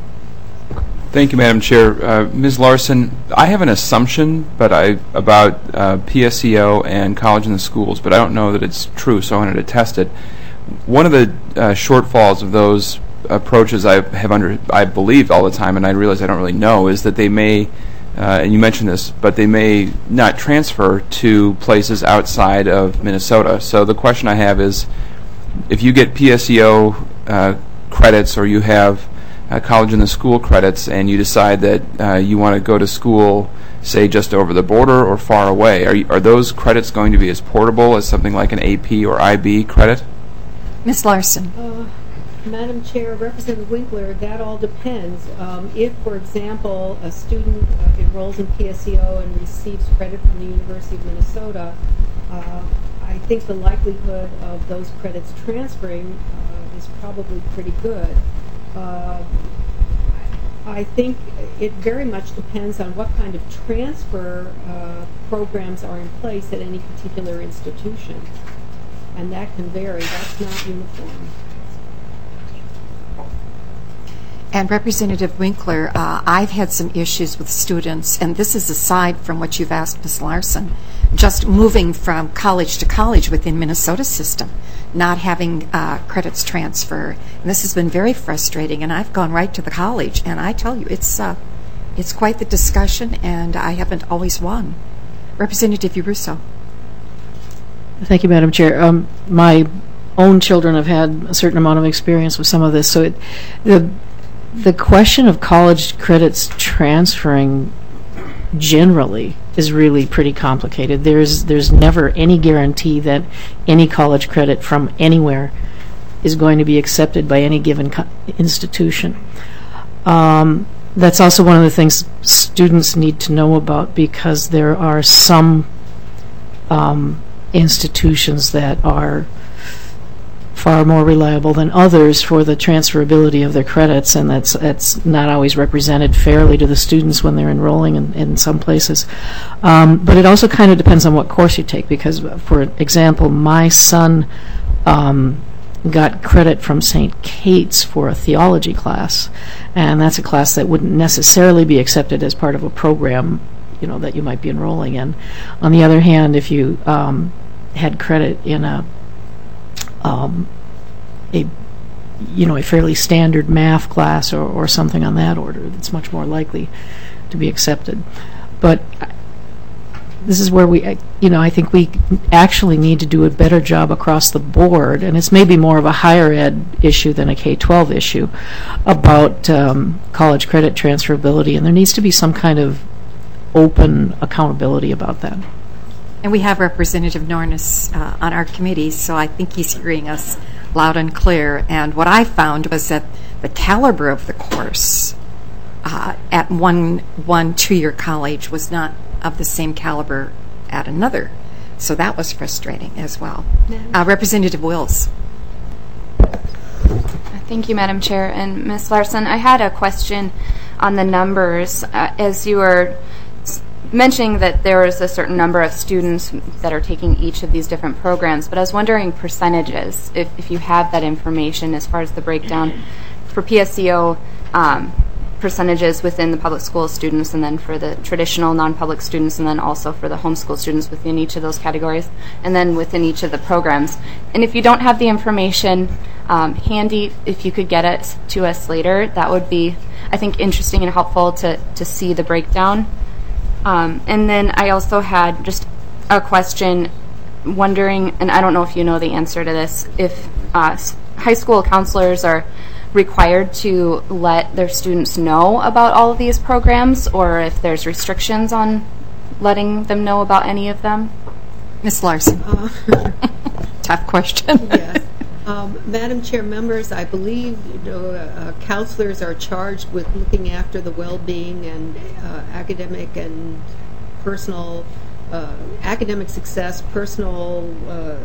Thank you, Madam Chair. Uh, Miz Larson, I have an assumption but I, about uh, P S E O and college in the schools, but I don't know that it's true, so I wanted to test it. One of the uh, shortfalls of those approaches I have under, I believe all the time, and I realize I don't really know, is that they may Uh, and you mentioned this, but they may not transfer to places outside of Minnesota. So the question I have is, if you get P S E O uh, credits or you have uh, college in the school credits and you decide that uh, you want to go to school, say, just over the border or far away, are, you, are those credits going to be as portable as something like an A P or I B credit? Miz Larson. Uh, Madam Chair, Representative Winkler, that all depends. Um, if, for example, a student uh, enrolls in P S E O and receives credit from the University of Minnesota, uh, I think the likelihood of those credits transferring uh, is probably pretty good. Uh, I think it very much depends on what kind of transfer uh, programs are in place at any particular institution. And that can vary. That's not uniform. And Representative Winkler, uh, I've had some issues with students, and this is aside from what you've asked Miz Larson, just moving from college to college within Minnesota system, not having uh, credits transfer. And this has been very frustrating, and I've gone right to the college, and I tell you, it's uh, it's quite the discussion, and I haven't always won. Representative Urusso. Thank you, Madam Chair. Um, my own children have had a certain amount of experience with some of this, so it, the The question of college credits transferring generally is really pretty complicated. There's there's never any guarantee that any college credit from anywhere is going to be accepted by any given co institution. Um, that's also one of the things students need to know about, because there are some um, institutions that are far more reliable than others for the transferability of their credits, and that's that's not always represented fairly to the students when they're enrolling in, in some places. Um, but it also kind of depends on what course you take, because, for example, my son um, got credit from Saint Kate's for a theology class, and that's a class that wouldn't necessarily be accepted as part of a program, you know, that you might be enrolling in. On the other hand, if you um, had credit in a um, a you know a fairly standard math class or, or something on that order, that's much more likely to be accepted. But this is where we, you know, I think we actually need to do a better job across the board, and it's maybe more of a higher ed issue than a K twelve issue, about um, college credit transferability, and there needs to be some kind of open accountability about that. And we have Representative Nornis uh, on our committee, so I think he's hearing us loud and clear. And what I found was that the caliber of the course uh, at one one two-year college was not of the same caliber at another. So that was frustrating as well. Uh, Representative Wills. Thank you, Madam Chair. And Miz Larson, I had a question on the numbers. Uh, as you were mentioning that there is a certain number of students that are taking each of these different programs, but I was wondering percentages, if, if you have that information as far as the breakdown for P S E O um, percentages within the public school students, and then for the traditional non-public students, and then also for the homeschool students within each of those categories, and then within each of the programs. And if you don't have the information um, handy, if you could get it to us later, that would be, I think, interesting and helpful to, to see the breakdown. Um, and then I also had just a question, wondering, and I don't know if you know the answer to this, if uh, high school counselors are required to let their students know about all of these programs, or if there's restrictions on letting them know about any of them. Miz Larson. Uh, Tough question. Yes. Um, Madam Chair, members, I believe you know, uh, counselors are charged with looking after the well-being and uh, academic and personal, uh, academic success, personal uh,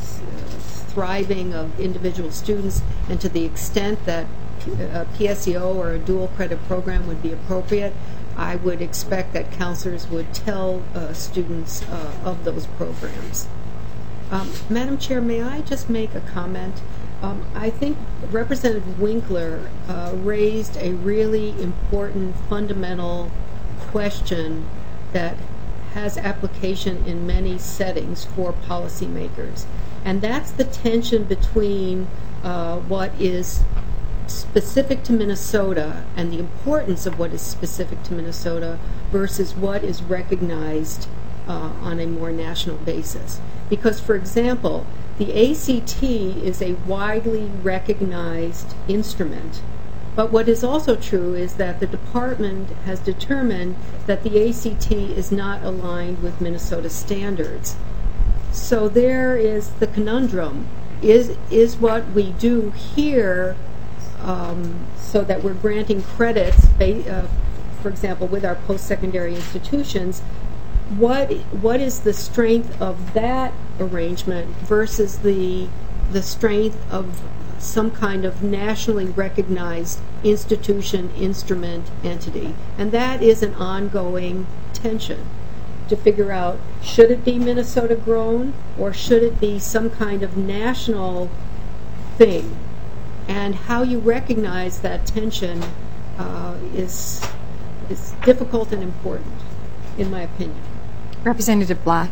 thriving of individual students, and to the extent that a P S E O or a dual credit program would be appropriate, I would expect that counselors would tell uh, students uh, of those programs. Um, Madam Chair, may I just make a comment? Um, I think Representative Winkler uh, raised a really important fundamental question that has application in many settings for policymakers. And that's the tension between uh, what is specific to Minnesota and the importance of what is specific to Minnesota versus what is recognized uh, on a more national basis. Because, for example, the A C T is a widely recognized instrument. But what is also true is that the department has determined that the A C T is not aligned with Minnesota standards. So there is the conundrum. Is, is what we do here um, so that we're granting credits, uh, for example, with our post-secondary institutions, what what is the strength of that arrangement versus the the strength of some kind of nationally recognized institution, instrument, entity? And that is an ongoing tension to figure out, should it be Minnesota grown or should it be some kind of national thing? And how you recognize that tension uh, is is difficult and important, in my opinion. Representative Black.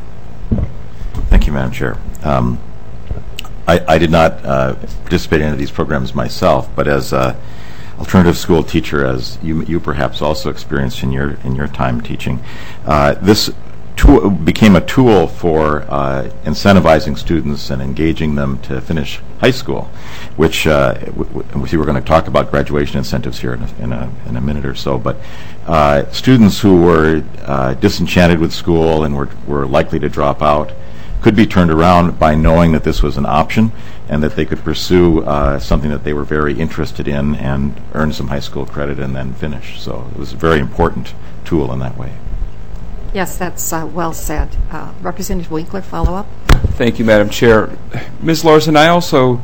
Thank you, Madam Chair. Um, I, I did not uh, participate in any of these programs myself, but as an alternative school teacher, as you, you perhaps also experienced in your in your time teaching, uh, this tool became a tool for uh, incentivizing students and engaging them to finish high school, which uh, w- w- we were going to talk about graduation incentives here in a, in a, in a minute or so, but uh, students who were uh, disenchanted with school and were, were likely to drop out could be turned around by knowing that this was an option and that they could pursue uh, something that they were very interested in and earn some high school credit and then finish. So it was a very important tool in that way. Yes, that's uh, well said. Uh, Representative Winkler, follow up. Thank you, Madam Chair. Miz Larson, I also,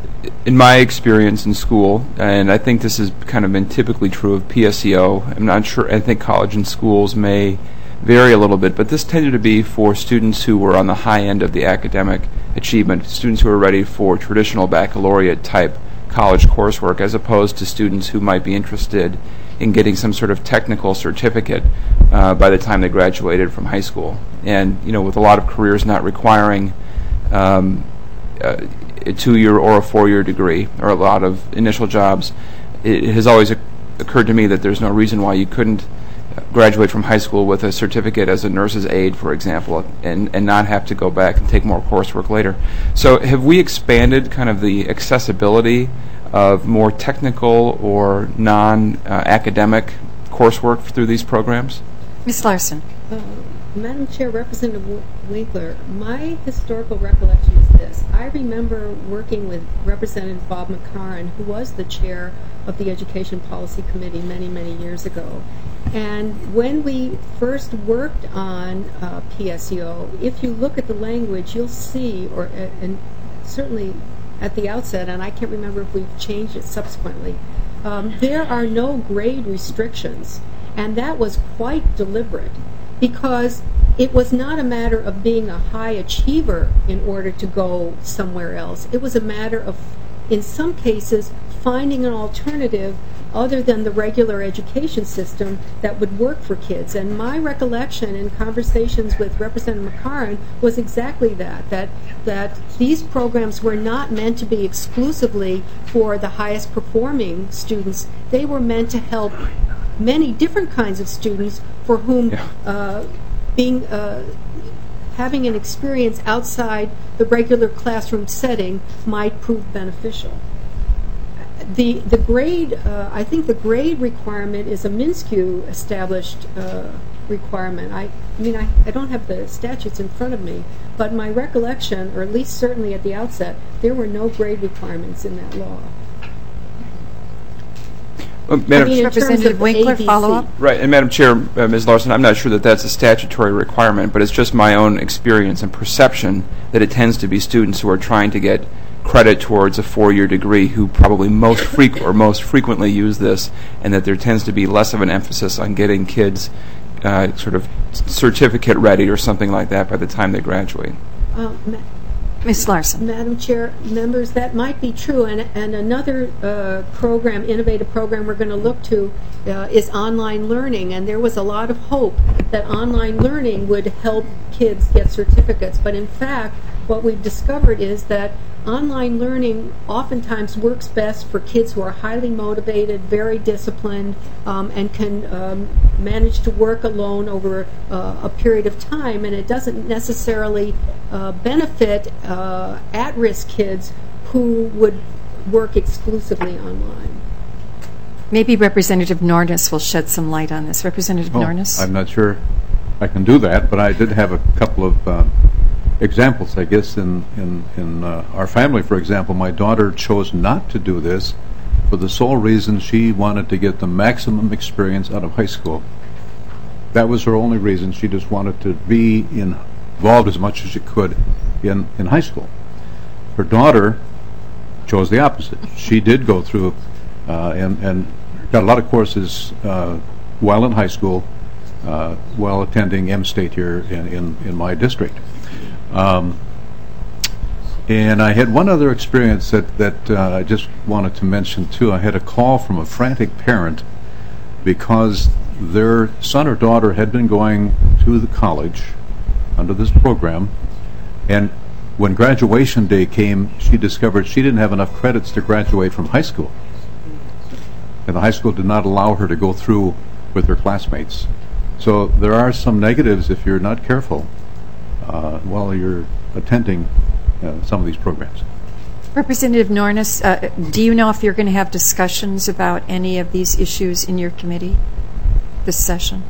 in my experience in school, and I think this has kind of been typically true of P S E O, I'm not sure, I think college and schools may vary a little bit, but this tended to be for students who were on the high end of the academic achievement, students who were ready for traditional baccalaureate type college coursework, as opposed to students who might be interested in getting some sort of technical certificate uh, by the time they graduated from high school. And, you know, with a lot of careers not requiring um, uh, a two-year or a four-year degree, or a lot of initial jobs, it has always occurred to me that there's no reason why you couldn't graduate from high school with a certificate as a nurse's aide, for example, and, and not have to go back and take more coursework later. So have we expanded kind of the accessibility of more technical or non-academic coursework through these programs? Miz Larson. Uh, Madam Chair, Representative Winkler, my historical recollection is this. I remember working with Representative Bob McCarran, who was the chair of the Education Policy Committee many, many years ago. And when we first worked on uh, P S E O, if you look at the language, you'll see, or uh, and certainly at the outset, and I can't remember if we've changed it subsequently, um, there are no grade restrictions. And that was quite deliberate, because it was not a matter of being a high achiever in order to go somewhere else. It was a matter of, in some cases, finding an alternative other than the regular education system that would work for kids. And my recollection in conversations with Representative McCarran was exactly that, that, that these programs were not meant to be exclusively for the highest performing students. They were meant to help many different kinds of students for whom Yeah. uh, being uh, having an experience outside the regular classroom setting might prove beneficial. The the grade, uh, I think the grade requirement is a MnSCU established uh, requirement. I, I mean, I, I don't have the statutes in front of me, but my recollection, or at least certainly at the outset, there were no grade requirements in that law. Uh, Madam I mean, in Representative terms of Winkler, A B C. follow up? Right, and Madam Chair, uh, Miz Larson, I'm not sure that that's a statutory requirement, but it's just my own experience and perception that it tends to be students who are trying to get credit towards a four-year degree who probably most freq- or most frequently use this, and that there tends to be less of an emphasis on getting kids uh, sort of certificate ready or something like that by the time they graduate. Uh, ma- Miz Larson. Madam Chair, members, that might be true, and, and another uh, program, innovative program we're going to look to uh, is online learning, and there was a lot of hope that online learning would help kids get certificates, but in fact what we've discovered is that online learning oftentimes works best for kids who are highly motivated, very disciplined, um, and can um, manage to work alone over uh, a period of time, and it doesn't necessarily uh, benefit uh, at-risk kids who would work exclusively online. Maybe Representative Nornes will shed some light on this. Representative Oh, Nornes? I'm not sure I can do that, but I did have a couple of uh, examples, I guess, in, in, in uh, our family. For example, my daughter chose not to do this for the sole reason she wanted to get the maximum experience out of high school. That was her only reason. She just wanted to be in, involved as much as she could in, in high school. Her daughter chose the opposite. She did go through uh, and, and got a lot of courses uh, while in high school, uh, while attending M-State here in, in, in my district. Um, and I had one other experience that, that uh, I just wanted to mention too. I had a call from a frantic parent because their son or daughter had been going to the college under this program, and when graduation day came, she discovered she didn't have enough credits to graduate from high school, and the high school did not allow her to go through with her classmates. So there are some negatives if you're not careful Uh, while you're attending uh, some of these programs. Representative Nornes, uh, do you know if you're going to have discussions about any of these issues in your committee this session?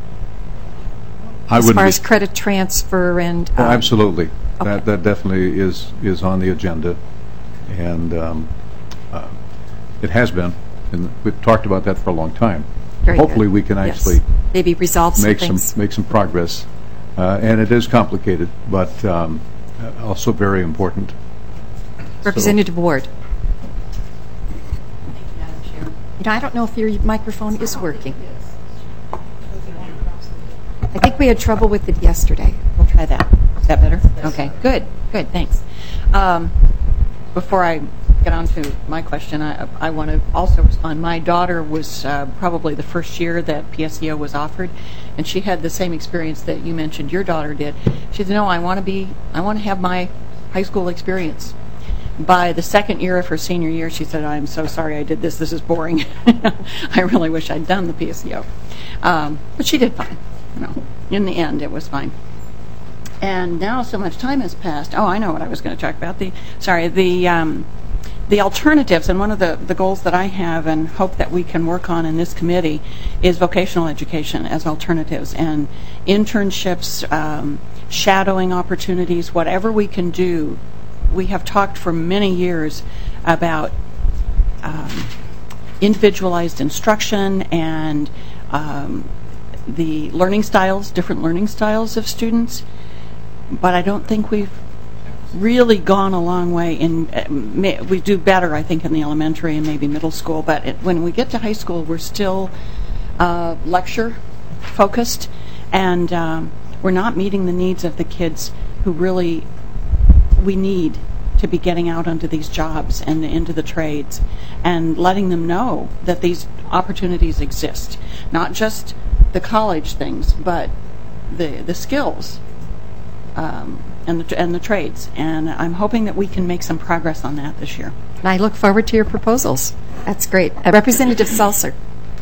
I as wouldn't far be- as credit transfer and... Oh, um, absolutely. Okay. That that definitely is is on the agenda, and um, uh, it has been. And we've talked about that for a long time. Very Hopefully, good. we can Yes. actually maybe resolve some make things. some make some progress. Uh, and it is complicated, but um, uh, also very important. Representative Ward. Thank you, Madam Chair. You know, I don't know if your microphone is working. I think we had trouble with it yesterday. We'll try that. Is that better? Okay, good, good, thanks. Um, before I get on to my question, I, I want to also respond. My daughter was uh, probably the first year that P S E O was offered, and she had the same experience that you mentioned your daughter did. She said, no, I want to be, I want to have my high school experience. By the second year of her senior year, she said, I'm so sorry I did this. This is boring. I really wish I'd done the P S E O. Um, but she did fine. You know, in the end, it was fine. And now so much time has passed. Oh, I know what I was going to talk about. The sorry, the um, the alternatives. And one of the, the goals that I have and hope that we can work on in this committee is vocational education as alternatives and internships, um, shadowing opportunities, whatever we can do. We have talked for many years about um, individualized instruction and um, the learning styles, different learning styles of students, but I don't think we've really gone a long way in, uh, may, we do better, I think, in the elementary and maybe middle school, but it, when we get to high school, we're still uh, lecture focused, and um, we're not meeting the needs of the kids who really we need to be getting out onto these jobs and into the trades and letting them know that these opportunities exist. Not just the college things, but the the skills um, and, the, and the trades. And I'm hoping that we can make some progress on that this year. And I look forward to your proposals. That's great. Uh, Representative Seltzer.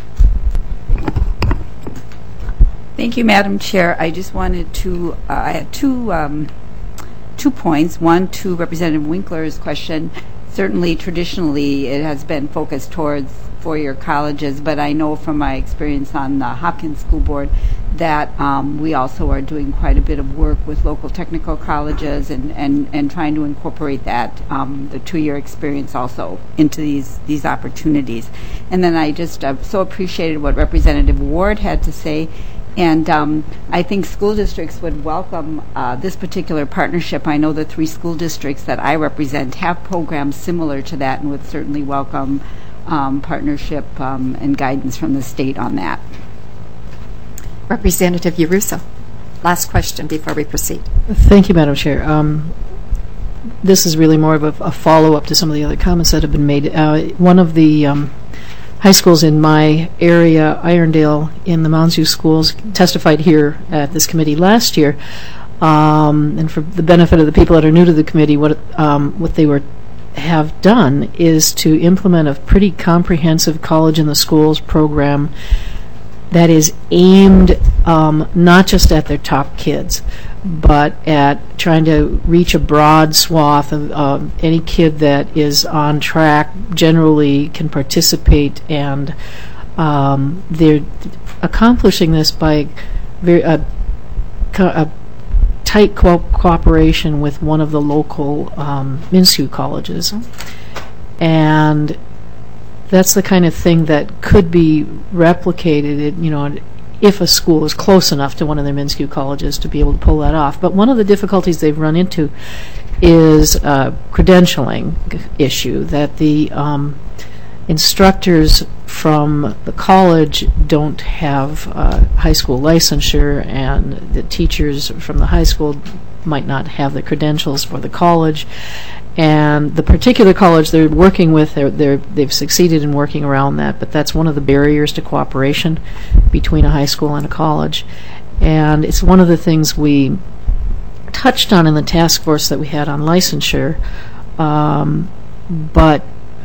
Thank you, Madam Chair. I just wanted to, uh, I had two um, two points. One, to Representative Winkler's question. Certainly, traditionally, it has been focused towards four-year colleges, but I know from my experience on the Hopkins School Board that um, we also are doing quite a bit of work with local technical colleges and, and, and trying to incorporate that, um, the two-year experience also into these, these opportunities. And then I just uh, so appreciated what Representative Ward had to say. And um, I think school districts would welcome uh, this particular partnership. I know the three school districts that I represent have programs similar to that and would certainly welcome um, partnership um, and guidance from the state on that. Representative Yaruso, last question before we proceed. Thank you, Madam Chair. Um, this is really more of a, a follow-up to some of the other comments that have been made. Uh, one of the um, high schools in my area, Irondale, in the Mounds View schools, testified here at this committee last year. Um, and for the benefit of the people that are new to the committee, what um, what they were have done is to implement a pretty comprehensive college in the schools program that is aimed um, not just at their top kids, but at trying to reach a broad swath of uh, any kid that is on track, generally can participate, and um, they're accomplishing this by very, uh, co- a tight co- cooperation with one of the local um, Minshew colleges. And that's the kind of thing that could be replicated, you know, if a school is close enough to one of their Minshew colleges to be able to pull that off. But one of the difficulties they've run into is a credentialing issue, that the um, instructors from the college don't have uh, high school licensure, and the teachers from the high school might not have the credentials for the college. And the particular college they're working with, they're, they're, they've succeeded in working around that, but that's one of the barriers to cooperation between a high school and a college. And it's one of the things we touched on in the task force that we had on licensure, um, but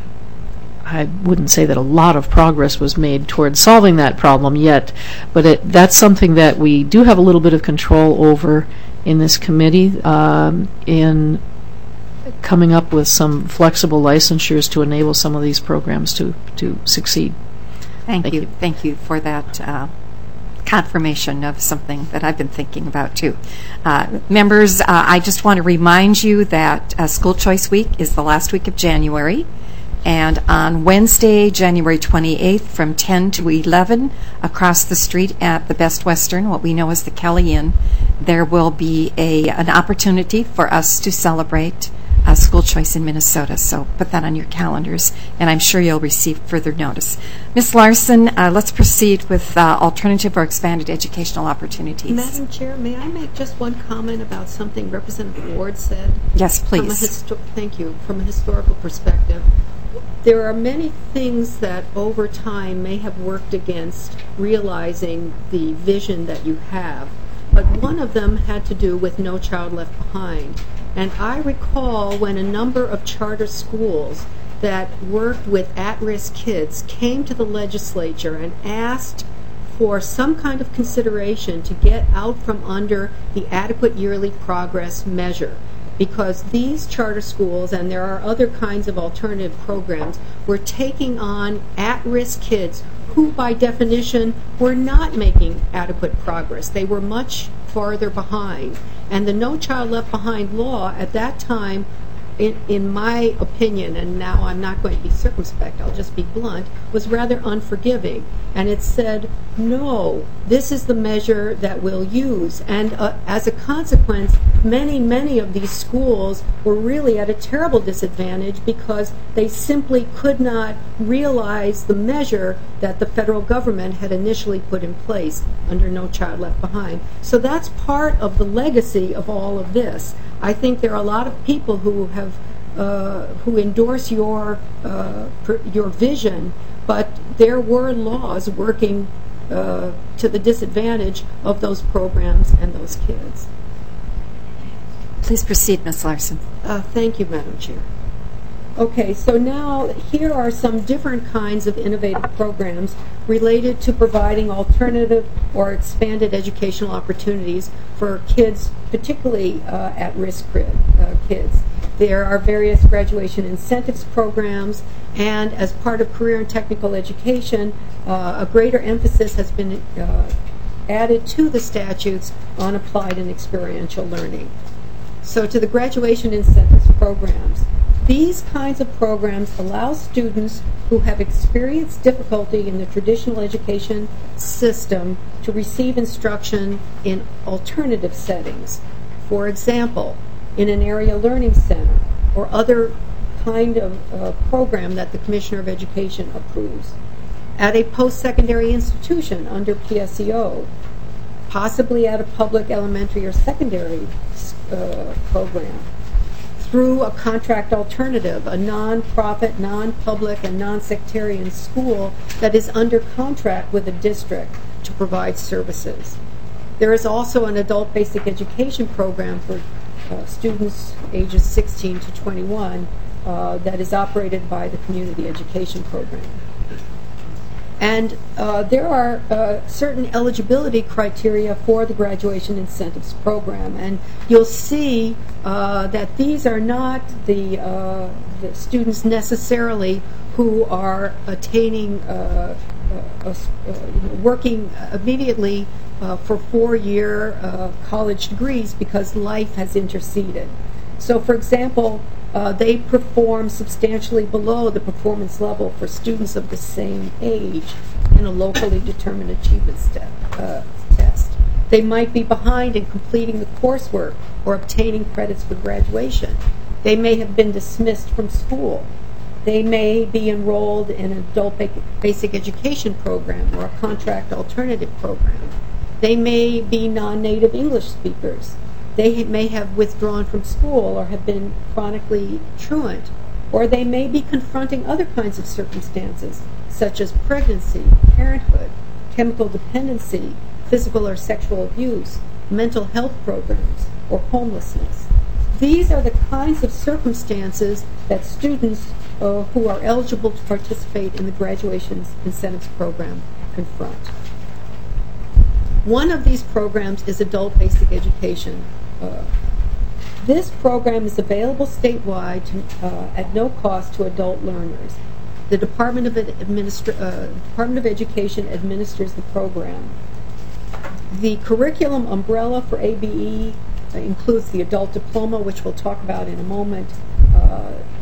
I wouldn't say that a lot of progress was made towards solving that problem yet, but it, that's something that we do have a little bit of control over in this committee, um, in coming up with some flexible licensures to enable some of these programs to, to succeed. Thank, Thank you. you. Thank you for that uh, confirmation of something that I've been thinking about, too. Uh, members, uh, I just want to remind you that uh, School Choice Week is the last week of January. And on Wednesday, January twenty-eighth, from ten to eleven, across the street at the Best Western, what we know as the Kelly Inn, there will be a an opportunity for us to celebrate uh, school choice in Minnesota. So put that on your calendars, and I'm sure you'll receive further notice. Miz Larson, uh, let's proceed with uh, alternative or expanded educational opportunities. Madam Chair, may I make just one comment about something Representative Ward said? Yes, please. From a histo- thank you. From a historical perspective, there are many things that over time may have worked against realizing the vision that you have, but one of them had to do with No Child Left Behind. And I recall when a number of charter schools that worked with at-risk kids came to the legislature and asked for some kind of consideration to get out from under the adequate yearly progress measure, because these charter schools, and there are other kinds of alternative programs, were taking on at-risk kids who, by definition, were not making adequate progress. They were much farther behind. And the No Child Left Behind law at that time, in, in my opinion, and now I'm not going to be circumspect, I'll just be blunt, was rather unforgiving. And it said, no, this is the measure that we'll use. And uh, as a consequence, many, many of these schools were really at a terrible disadvantage because they simply could not realize the measure that the federal government had initially put in place under No Child Left Behind. So that's part of the legacy of all of this. I think there are a lot of people who have uh, who endorse your uh, per, your vision, but there were laws working uh, to the disadvantage of those programs and those kids. Please proceed, Miz Larson. Uh, thank you, Madam Chair. Okay, so now here are some different kinds of innovative programs related to providing alternative or expanded educational opportunities for kids, particularly uh, at-risk uh, kids. There are various graduation incentives programs, and as part of career and technical education, uh, a greater emphasis has been uh, added to the statutes on applied and experiential learning. So to the graduation incentives programs. These kinds of programs allow students who have experienced difficulty in the traditional education system to receive instruction in alternative settings. For example, in an area learning center or other kind of uh, program that the Commissioner of Education approves. At a post-secondary institution under P S E O, possibly at a public elementary or secondary uh, program, through a contract alternative, a non-profit, non-public, and non-sectarian school that is under contract with a district to provide services. There is also an adult basic education program for uh, students ages sixteen to twenty-one uh, that is operated by the Community Education Program. And uh, there are uh, certain eligibility criteria for the Graduation Incentives Program. And you'll see uh, that these are not the, uh, the students necessarily who are attaining, uh, uh, uh, you know, working immediately uh, for four-year uh, college degrees because life has interceded. So, for example, Uh, they perform substantially below the performance level for students of the same age in a locally determined achievement step, uh, test. They might be behind in completing the coursework or obtaining credits for graduation. They may have been dismissed from school. They may be enrolled in an adult basic education program or a contract alternative program. They may be non-native English speakers. They may have withdrawn from school or have been chronically truant, or they may be confronting other kinds of circumstances, such as pregnancy, parenthood, chemical dependency, physical or sexual abuse, mental health programs, or homelessness. These are the kinds of circumstances that students uh, who are eligible to participate in the Graduation Incentives Program confront. One of these programs is adult basic education. Uh, this program is available statewide to, uh, at no cost to adult learners. The Department of, Administra- uh, Department of Education administers the program. The curriculum umbrella for A B E uh, includes the adult diploma, which we'll talk about in a moment, uh,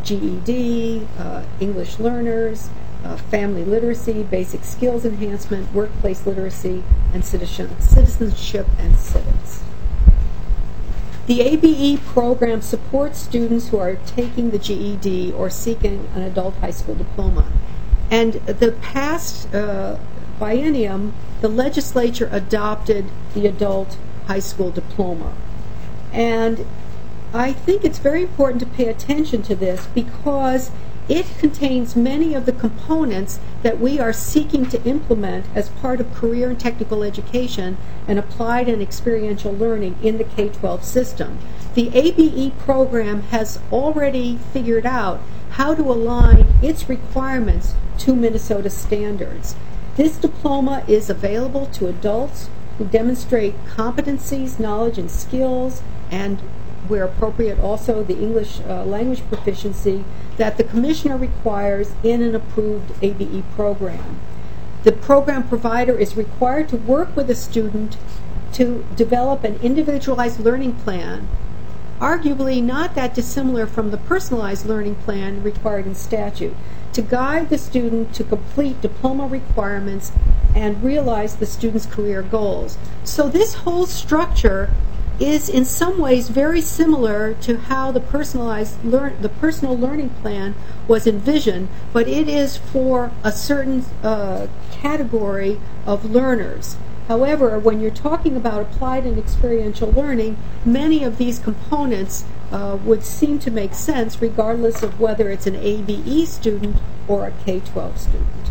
G E D, uh, English learners, uh, family literacy, basic skills enhancement, workplace literacy, and citizen, citizenship and civics. The A B E program supports students who are taking the G E D or seeking an adult high school diploma. And the past uh, biennium, the legislature adopted the adult high school diploma. And I think it's very important to pay attention to this because it contains many of the components that we are seeking to implement as part of career and technical education and applied and experiential learning in the K twelve system. The A B E program has already figured out how to align its requirements to Minnesota standards. This diploma is available to adults who demonstrate competencies, knowledge, and skills, and where appropriate also the English uh, language proficiency that the commissioner requires in an approved A B E program. The program provider is required to work with a student to develop an individualized learning plan, arguably not that dissimilar from the personalized learning plan required in statute, to guide the student to complete diploma requirements and realize the student's career goals. So this whole structure is in some ways very similar to how the personalized learn the personal learning plan was envisioned, but it is for a certain uh, category of learners. However, when you're talking about applied and experiential learning, many of these components uh, would seem to make sense regardless of whether it's an A B E student or a K twelve student.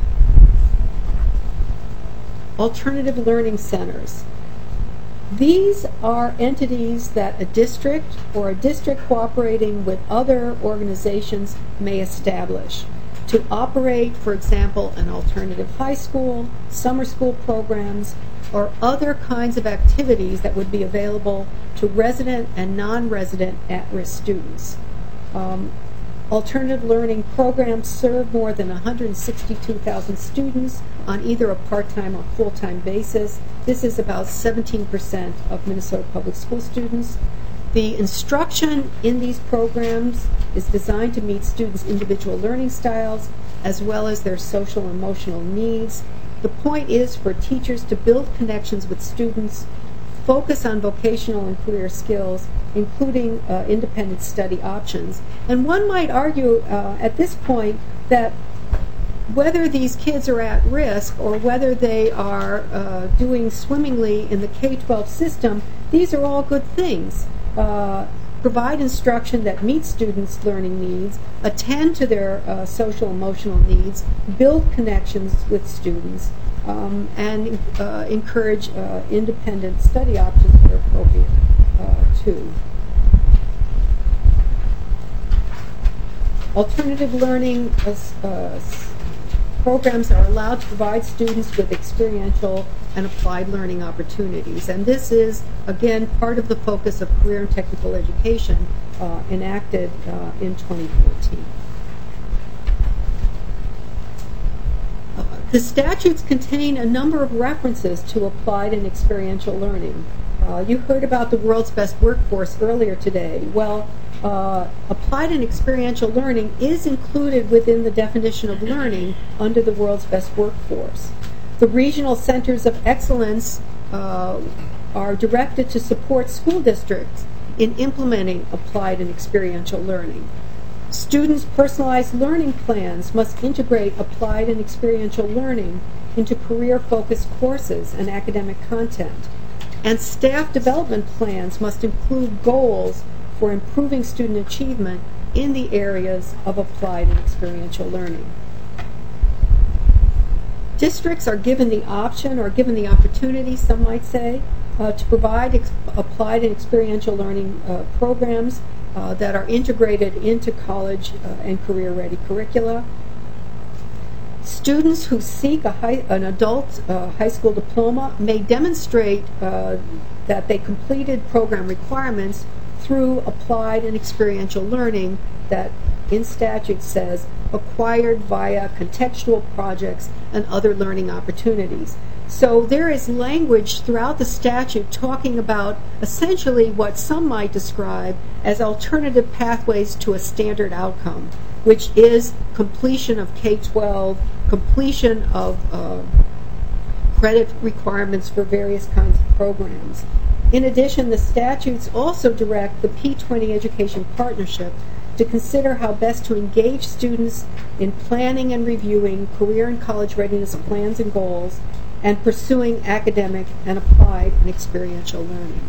Alternative learning centers. These are entities that a district or a district cooperating with other organizations may establish to operate, for example, an alternative high school, summer school programs, or other kinds of activities that would be available to resident and non-resident at-risk students. Um, alternative learning programs serve more than one hundred sixty-two thousand students on either a part-time or full-time basis. This is about seventeen percent of Minnesota public school students. The instruction in these programs is designed to meet students' individual learning styles as well as their social and emotional needs. The point is for teachers to build connections with students, focus on vocational and career skills, including uh, independent study options. And one might argue uh, at this point that whether these kids are at risk or whether they are uh, doing swimmingly in the K twelve system, these are all good things. Uh, provide instruction that meets students' learning needs, attend to their uh, social emotional needs, build connections with students, um, and uh, encourage uh, independent study options where appropriate uh, too. Alternative learning uh, programs are allowed to provide students with experiential and applied learning opportunities. And this is, again, part of the focus of career and technical education uh, enacted uh, in twenty fourteen. Uh, the statutes contain a number of references to applied and experiential learning. Uh, you heard about the world's best workforce earlier today. Well, Uh, applied and experiential learning is included within the definition of learning under the world's best workforce. The regional centers of excellence uh, are directed to support school districts in implementing applied and experiential learning. Students' personalized learning plans must integrate applied and experiential learning into career-focused courses and academic content. And staff development plans must include goals for improving student achievement in the areas of applied and experiential learning. Districts are given the option or given the opportunity, some might say, uh, to provide ex- applied and experiential learning uh, programs uh, that are integrated into college uh, and career-ready curricula. Students who seek a high, an adult uh, high school diploma may demonstrate uh, that they completed program requirements through applied and experiential learning that in statute says acquired via contextual projects and other learning opportunities. So there is language throughout the statute talking about essentially what some might describe as alternative pathways to a standard outcome, which is completion of K twelve, completion of uh, credit requirements for various kinds of programs. In addition, the statutes also direct the P twenty Education Partnership to consider how best to engage students in planning and reviewing career and college readiness plans and goals, and pursuing academic and applied and experiential learning.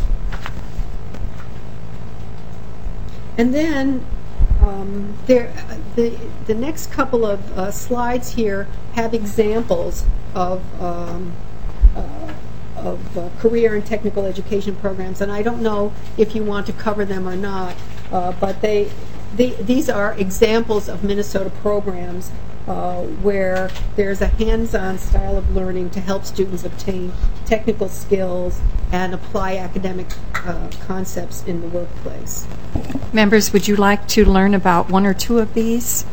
And then um, there, the, the next couple of uh, slides here have examples of, um, uh, of uh, career and technical education programs, and I don't know if you want to cover them or not, uh, but they, they, these are examples of Minnesota programs Uh, where there's a hands-on style of learning to help students obtain technical skills and apply academic uh, concepts in the workplace. Members, would you like to learn about one or two of these?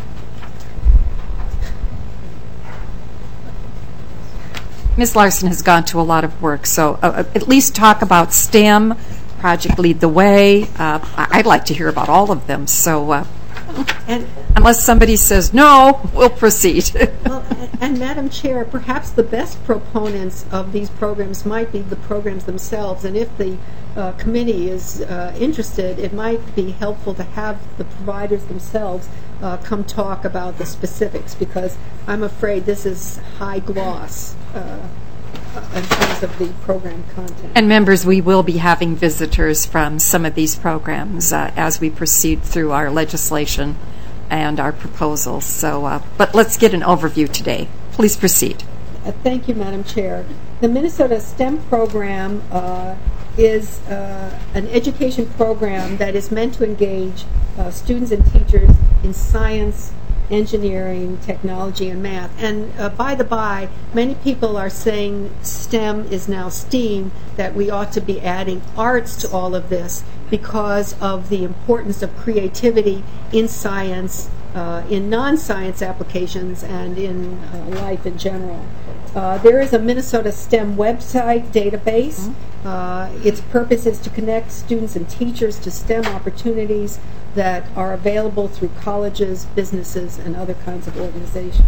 Miz Larson has gone to a lot of work, so uh, at least talk about STEM, Project Lead the Way. Uh, I'd like to hear about all of them, so uh, and unless somebody says no, we'll proceed. Well, and, and Madam Chair, perhaps the best proponents of these programs might be the programs themselves, and if the uh, committee is uh, interested, it might be helpful to have the providers themselves uh, come talk about the specifics, because I'm afraid this is high gloss uh, in terms of the program content. And members, we will be having visitors from some of these programs uh, as we proceed through our legislation and our proposals. So, uh, but let's get an overview today. Please proceed. Uh, thank you, Madam Chair. The Minnesota STEM program uh, is uh, an education program that is meant to engage uh, students and teachers in science, engineering, technology, and math. And uh, by the by, many people are saying STEM is now STEAM, that we ought to be adding arts to all of this because of the importance of creativity in science, uh, in non-science applications, and in uh, life in general. Uh, there is a Minnesota STEM website database. Uh, its purpose is to connect students and teachers to STEM opportunities that are available through colleges, businesses, and other kinds of organizations.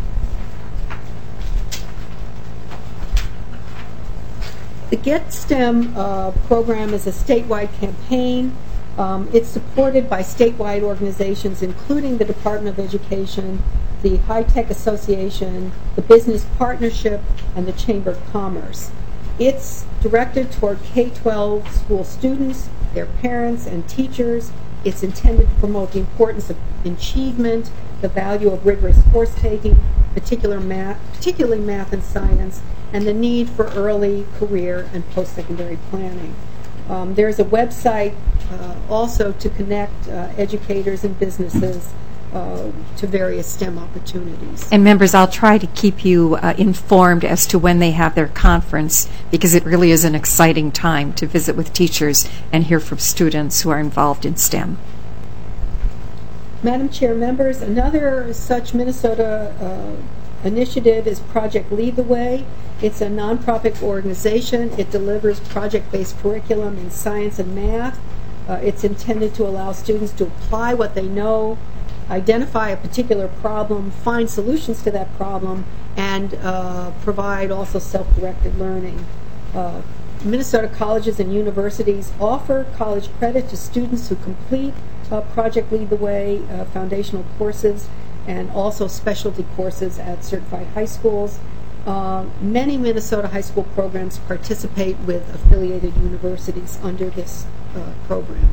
The Get STEM uh, program is a statewide campaign. Um, it's supported by statewide organizations, including the Department of Education, the High Tech Association, the Business Partnership, and the Chamber of Commerce. It's directed toward K twelve school students, their parents, and teachers. It's intended to promote the importance of achievement, the value of rigorous course-taking, particular math, particularly math and science, and the need for early career and post-secondary planning. Um, there's a website uh, also to connect uh, educators and businesses Uh, to various STEM opportunities. And members, I'll try to keep you uh, informed as to when they have their conference, because it really is an exciting time to visit with teachers and hear from students who are involved in STEM. Madam Chair, members, another such Minnesota uh, initiative is Project Lead the Way. It's a nonprofit organization. It delivers project-based curriculum in science and math. Uh, it's intended to allow students to apply what they know, identify a particular problem, find solutions to that problem, and uh, provide also self-directed learning. Uh, Minnesota colleges and universities offer college credit to students who complete uh, Project Lead the Way uh, foundational courses and also specialty courses at certified high schools. Uh, many Minnesota high school programs participate with affiliated universities under this uh, program.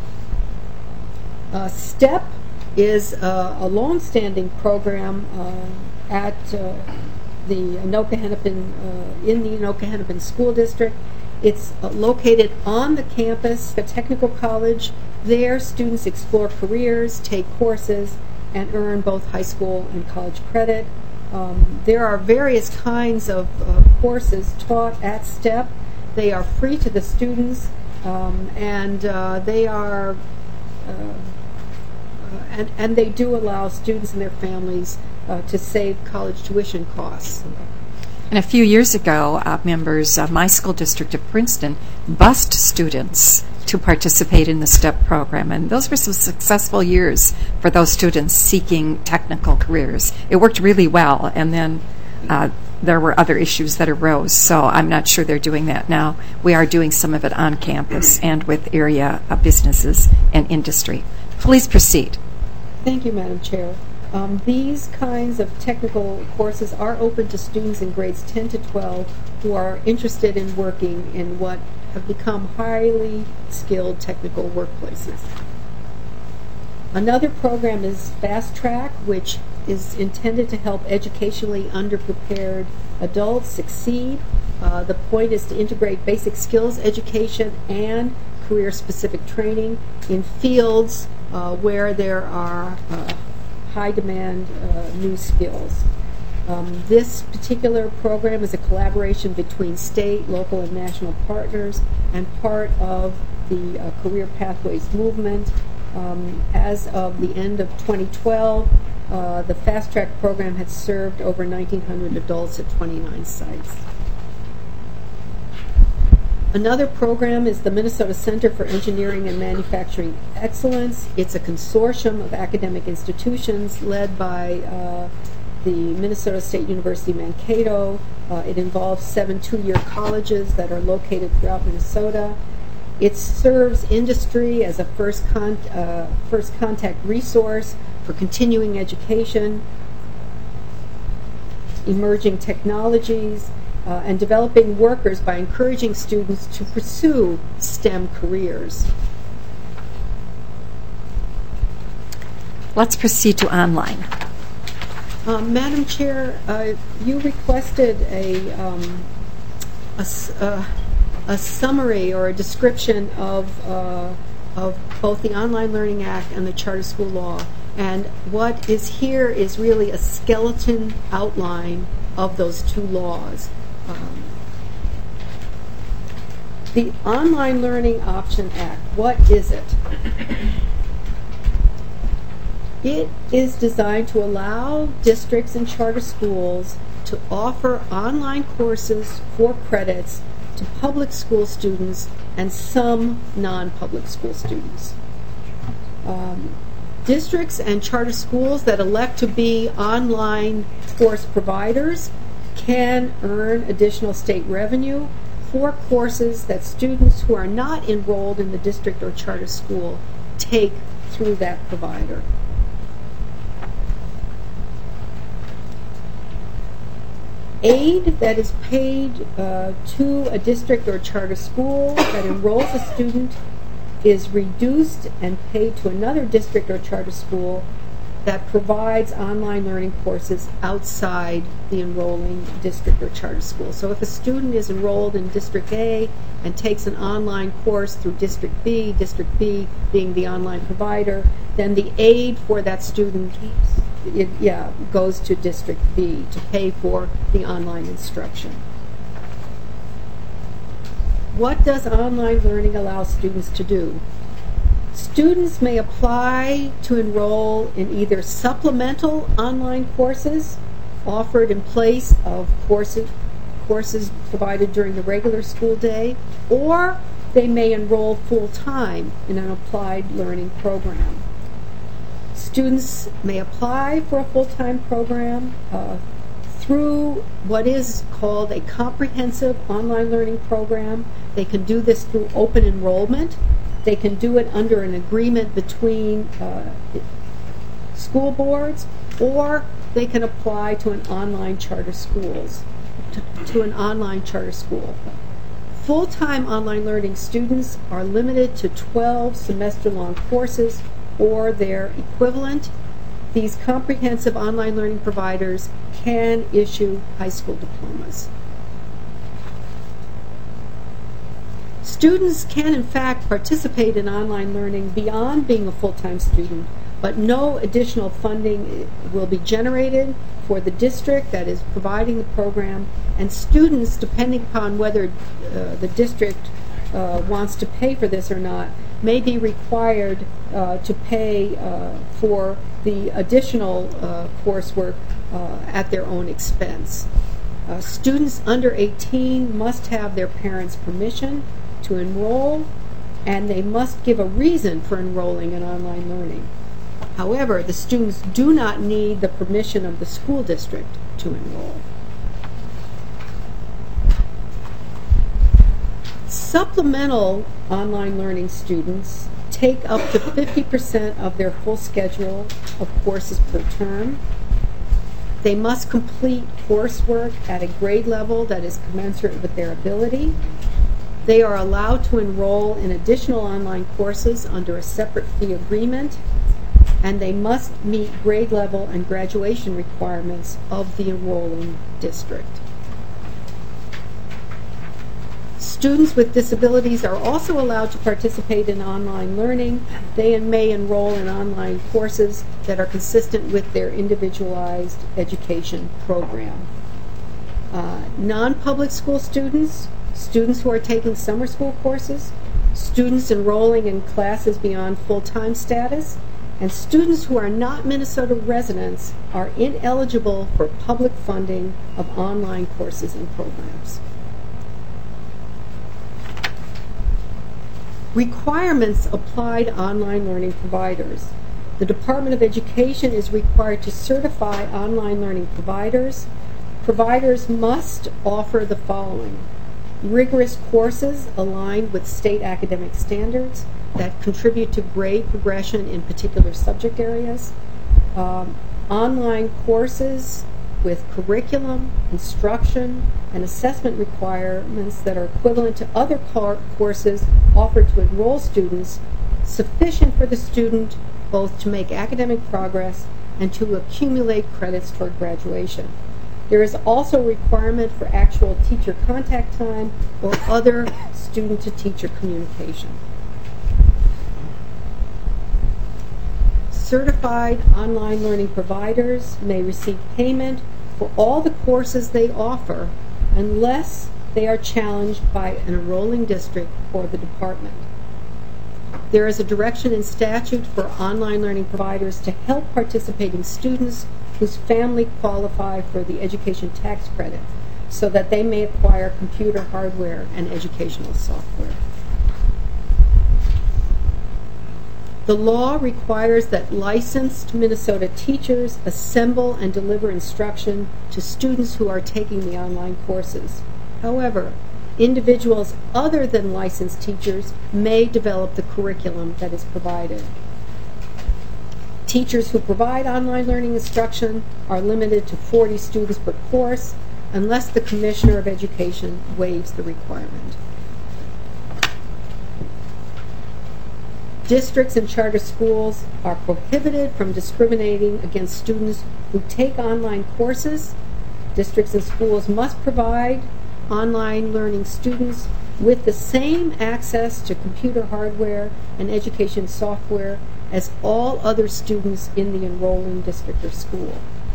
Uh, STEP is uh, a long-standing program uh, at uh, the Anoka-Hennepin, uh, in the Anoka-Hennepin School District. It's uh, located on the campus, the technical college. There, students explore careers, take courses, and earn both high school and college credit. Um, there are various kinds of uh, courses taught at STEP. They are free to the students, um, and uh, they are uh, Uh, and, and they do allow students and their families uh, to save college tuition costs. And a few years ago, uh, members of my school district of Princeton bused students to participate in the STEP program, and those were some successful years for those students seeking technical careers. It worked really well, and then uh, there were other issues that arose, so I'm not sure they're doing that now. We are doing some of it on campus and with area uh, businesses and industry. Please proceed. Thank you, Madam Chair. Um, these kinds of technical courses are open to students in grades ten to twelve who are interested in working in what have become highly skilled technical workplaces. Another program is Fast Track, which is intended to help educationally underprepared adults succeed. Uh, the point is to integrate basic skills education and career-specific training in fields uh, where there are uh, high-demand uh, new skills. Um, this particular program is a collaboration between state, local, and national partners and part of the uh, Career Pathways movement. Um, as of the end of twenty twelve, uh, the Fast Track program had served over nineteen hundred adults at twenty-nine sites. Another program is the Minnesota Center for Engineering and Manufacturing Excellence. It's a consortium of academic institutions led by uh, the Minnesota State University Mankato. Uh, it involves seven two-year colleges that are located throughout Minnesota. It serves industry as a first, con- uh, first contact resource for continuing education, emerging technologies, uh, and developing workers by encouraging students to pursue STEM careers. Let's proceed to online. Um, Madam Chair, uh, you requested a, um, a, uh, a summary or a description of, uh, of both the Online Learning Act and the Charter School Law. And what is here is really a skeleton outline of those two laws. Um, the Online Learning Option Act, what is it? It is designed to allow districts and charter schools to offer online courses for credits to public school students and some non-public school students. Um, districts and charter schools that elect to be online course providers can earn additional state revenue for courses that students who are not enrolled in the district or charter school take through that provider. Aid that is paid uh, to a district or charter school that enrolls a student is reduced and paid to another district or charter school that provides online learning courses outside the enrolling district or charter school. So if a student is enrolled in District A and takes an online course through District B, District B being the online provider, then the aid for that student It, yeah, goes to District B to pay for the online instruction. What does online learning allow students to do? Students may apply to enroll in either supplemental online courses offered in place of courses, courses provided during the regular school day, or they may enroll full-time in an applied learning program. Students may apply for a full-time program uh, through what is called a comprehensive online learning program. They can do this through open enrollment. They can do it under an agreement between uh, school boards, or they can apply to an online charter schools, to, to an online charter school. Full-time online learning students are limited to twelve semester-long courses or their equivalent. These comprehensive online learning providers can issue high school diplomas. Students can in fact participate in online learning beyond being a full-time student, but no additional funding will be generated for the district that is providing the program, and students, depending upon whether uh, the district uh, wants to pay for this or not, may be required uh, to pay uh, for the additional uh, coursework uh, at their own expense. Uh, students under eighteen must have their parents' permission to enroll, and they must give a reason for enrolling in online learning. However, the students do not need the permission of the school district to enroll. Supplemental online learning students take up to fifty percent of their full schedule of courses per term. They must complete coursework at a grade level that is commensurate with their ability. They are allowed to enroll in additional online courses under a separate fee agreement, and they must meet grade level and graduation requirements of the enrolling district. Students with disabilities are also allowed to participate in online learning. They may enroll in online courses that are consistent with their individualized education program. Uh, non-public school students, students who are taking summer school courses, students enrolling in classes beyond full-time status, and students who are not Minnesota residents are ineligible for public funding of online courses and programs. Requirements apply to online learning providers. The Department of Education is required to certify online learning providers. Providers must offer the following: rigorous courses aligned with state academic standards that contribute to grade progression in particular subject areas, um, online courses with curriculum, instruction, and assessment requirements that are equivalent to other courses offered to enroll students, sufficient for the student both to make academic progress and to accumulate credits toward graduation. There is also a requirement for actual teacher contact time or other student-to-teacher communication. Certified online learning providers may receive payment for all the courses they offer unless they are challenged by an enrolling district or the department. There is a direction in statute for online learning providers to help participating students whose family qualify for the education tax credit so that they may acquire computer hardware and educational software. The law requires that licensed Minnesota teachers assemble and deliver instruction to students who are taking the online courses. However, individuals other than licensed teachers may develop the curriculum that is provided. Teachers who provide online learning instruction are limited to forty students per course unless the Commissioner of Education waives the requirement. Districts and charter schools are prohibited from discriminating against students who take online courses. Districts and schools must provide online learning students with the same access to computer hardware and education software as all other students in the enrolling district or school.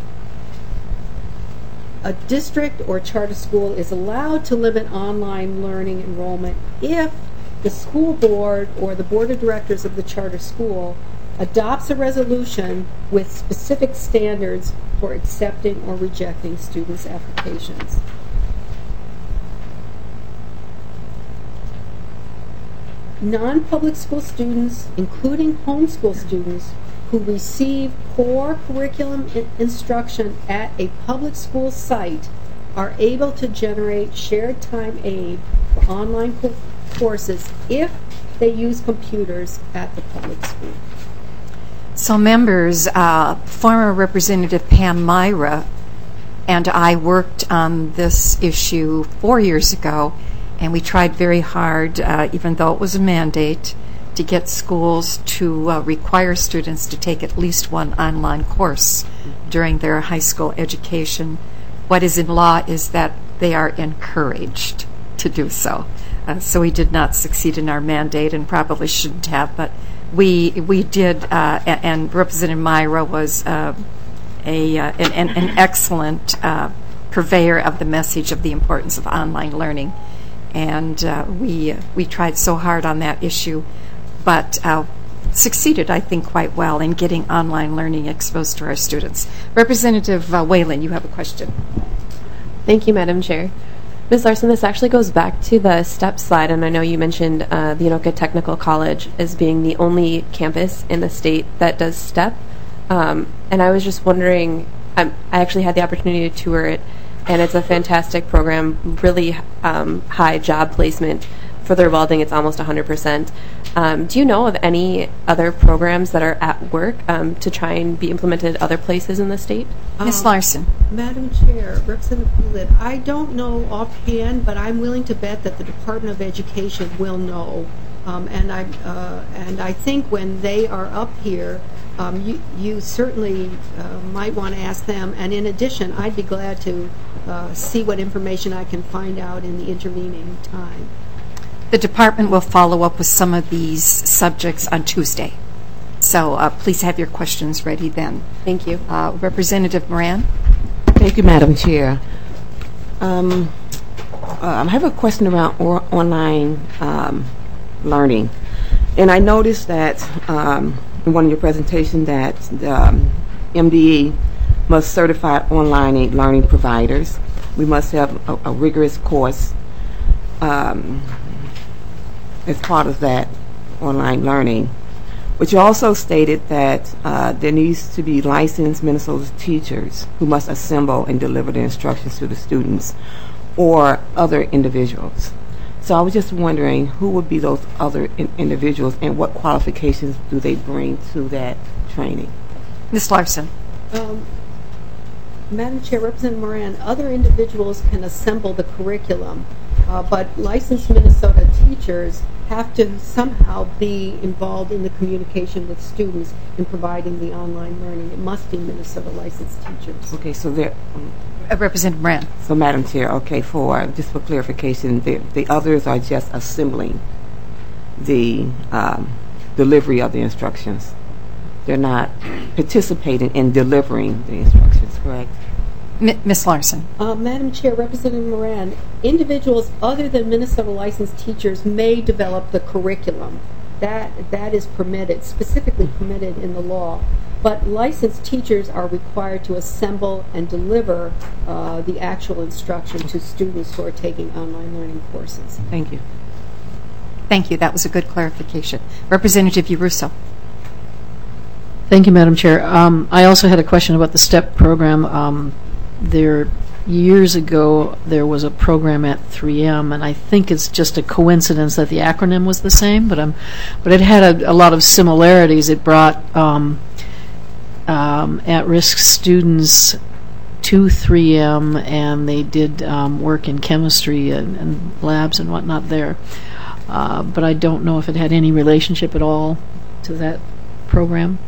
A district or charter school is allowed to limit online learning enrollment if the school board or the board of directors of the charter school adopts a resolution with specific standards for accepting or rejecting students' applications. Non-public school students, including homeschool students, who receive core curriculum in- instruction at a public school site are able to generate shared time aid for online co- courses if they use computers at the public school. So members, uh, former Representative Pam Myra and I worked on this issue four years ago, and we tried very hard, uh, even though it was a mandate, to get schools to uh, require students to take at least one online course during their high school education. What is in law is that they are encouraged to do so. Uh, so we did not succeed in our mandate and probably shouldn't have, but we we did, uh, and, and Representative Myra was uh, a uh, an, an, an excellent uh, purveyor of the message of the importance of online learning. And uh, we uh, we tried so hard on that issue, but uh, succeeded, I think, quite well in getting online learning exposed to our students. Representative uh, Whalen, you have a question. Thank you, Madam Chair. Miz Larson, this actually goes back to the STEP slide, and I know you mentioned uh, the Anoka Technical College as being the only campus in the state that does STEP. Um, and I was just wondering, um, I actually had the opportunity to tour it, and it's a fantastic program, really um, high job placement. For their welding, it's almost one hundred percent. Um, do you know of any other programs that are at work um, to try and be implemented other places in the state? Miz Um, Larson. Madam Chair, Representative Poulet, I don't know offhand, but I'm willing to bet that the Department of Education will know. Um, and I uh, and I think when they are up here, um, you you certainly uh, might want to ask them. And in addition, I'd be glad to uh, see what information I can find out in the intervening time. The department will follow up with some of these subjects on Tuesday. So uh, please have your questions ready then. Thank you. Uh, Representative Moran. Thank you, Madam Chair. Um, uh, I have a question around or online um, learning. And I noticed that um, in one of your presentations that the um, M D E must certify online learning providers. We must have a, a rigorous course um, as part of that online learning. But you also stated that uh, there needs to be licensed Minnesota teachers who must assemble and deliver the instructions to the students or other individuals. So I was just wondering who would be those other in- individuals and what qualifications do they bring to that training? Miz Larson. Um, Madam Chair, Representative Moran, other individuals can assemble the curriculum, uh, but licensed Minnesota teachers have to somehow be involved in the communication with students in providing the online learning. It must be Minnesota licensed teachers. Okay, so they're... Uh, Representative Moran. So, Madam Chair, okay, for just for clarification, the, the others are just assembling the um, delivery of the instructions. They're not participating in delivering the instructions, correct? M- Miz Larson. Uh, Madam Chair, Representative Moran, individuals other than Minnesota licensed teachers may develop the curriculum. That that is permitted, specifically permitted in the law. But licensed teachers are required to assemble and deliver uh, the actual instruction to students who are taking online learning courses. Thank you. Thank you. That was a good clarification. Representative Uruso. Thank you, Madam Chair. Um, I also had a question about the STEP program. Um, there, years ago, there was a program at three M, and I think it's just a coincidence that the acronym was the same, but um, but it had a, a lot of similarities. It brought um, um, at-risk students to three M, and they did um, work in chemistry and, and labs and whatnot there. Uh, but I don't know if it had any relationship at all to that program.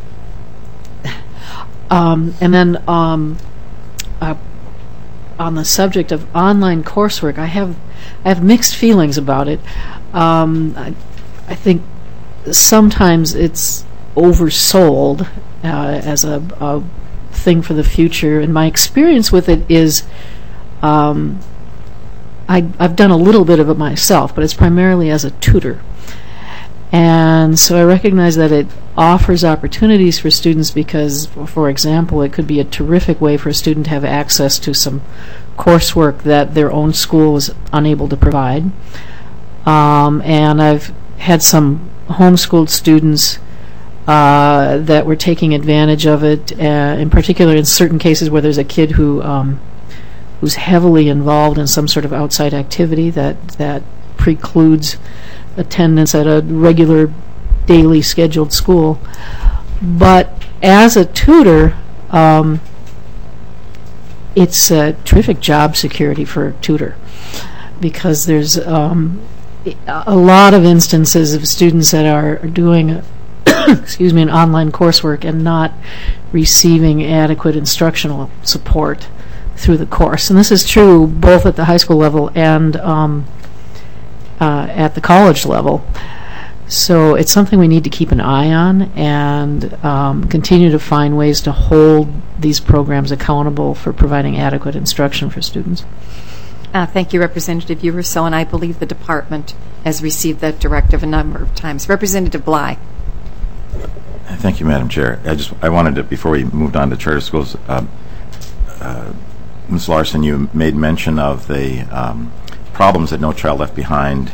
Um, and then um, uh, on the subject of online coursework, I have I have mixed feelings about it. Um, I, I think sometimes it's oversold uh, as a, a thing for the future, and my experience with it is um, I, I've done a little bit of it myself, but it's primarily as a tutor. And so I recognize that it offers opportunities for students because, for example, it could be a terrific way for a student to have access to some coursework that their own school was unable to provide. Um, and I've had some homeschooled students uh, that were taking advantage of it, uh, in particular in certain cases where there's a kid who um, who's heavily involved in some sort of outside activity that, that precludes attendance at a regular daily scheduled school. But as a tutor, um, it's a terrific job security for a tutor because there's um, a lot of instances of students that are doing excuse me, an online coursework and not receiving adequate instructional support through the course. And this is true both at the high school level and um, Uh, at the college level. So it's something we need to keep an eye on and um, continue to find ways to hold these programs accountable for providing adequate instruction for students. Uh, thank you, Representative Uruso, and I believe the department has received that directive a number of times. Representative Bly. Thank you, Madam Chair. I just I wanted to, before we moved on to charter schools, uh, uh, Miz Larson, you made mention of the um, problems that No Child Left Behind